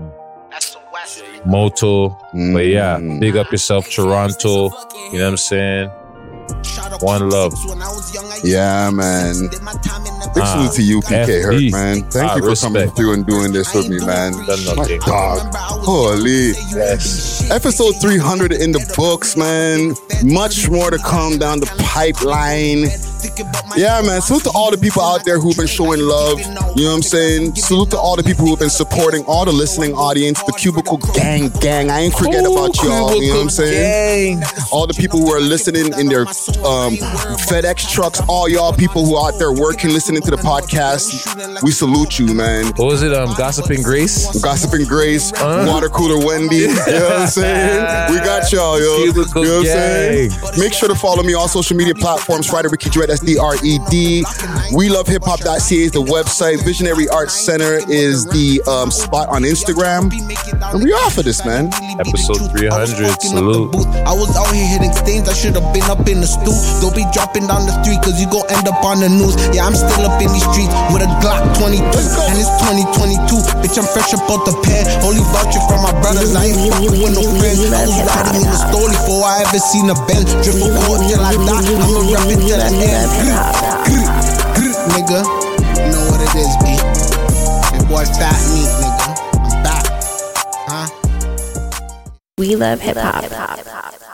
Moto. But yeah, Mm. big up yourself, Toronto. You know what I'm saying? One love. Yeah, man. Big Ah, salute to you, P K F B. Hurt, man. Thank Ah, you for coming respect. through and doing this with me, man. Done My nothing. dog. Holy. Yes. Episode three hundred in the books, man. Much more to come down the pipeline. Yeah, man. Salute to all the people out there who've been showing love. You know what I'm saying? Salute to all the people who've been supporting, all the listening audience, the Cubicle Gang Gang. I ain't forget about y'all. You know what I'm saying? All the people who are listening in their um, FedEx trucks, all y'all people who are out there working, listening to the podcast. We salute you, man. What was it? Um, Gossiping Grace? Gossiping Grace, Uh. Water Cooler Wendy. You know what I'm saying? We got y'all, yo. Cubicle You know what I'm saying? Gang. Make sure to follow me on social media platforms. Friday Ricky Dread, S D R E D. We Love Hip Hop dot C A is the website. Visionary Arts Center is the um, spot on Instagram. And we off of this, man. Episode three hundred. Salute. I was out here hitting stains, I should have been up in the stool. Don't be dropping down the street, cause you gon' end up on the news. Yeah, I'm still up in these streets with a Glock twenty-two, and it's twenty twenty-two. Bitch, I'm fresh up out the pen. Only voucher from my brothers, I ain't fucking with no friends. I was riding in the store before I ever seen a Benz. Drip a court till I die, I'ma rap it till the end. Nigga, you know what it is, B. That boy fat meat, nigga. I'm back. Huh? We love hip hop.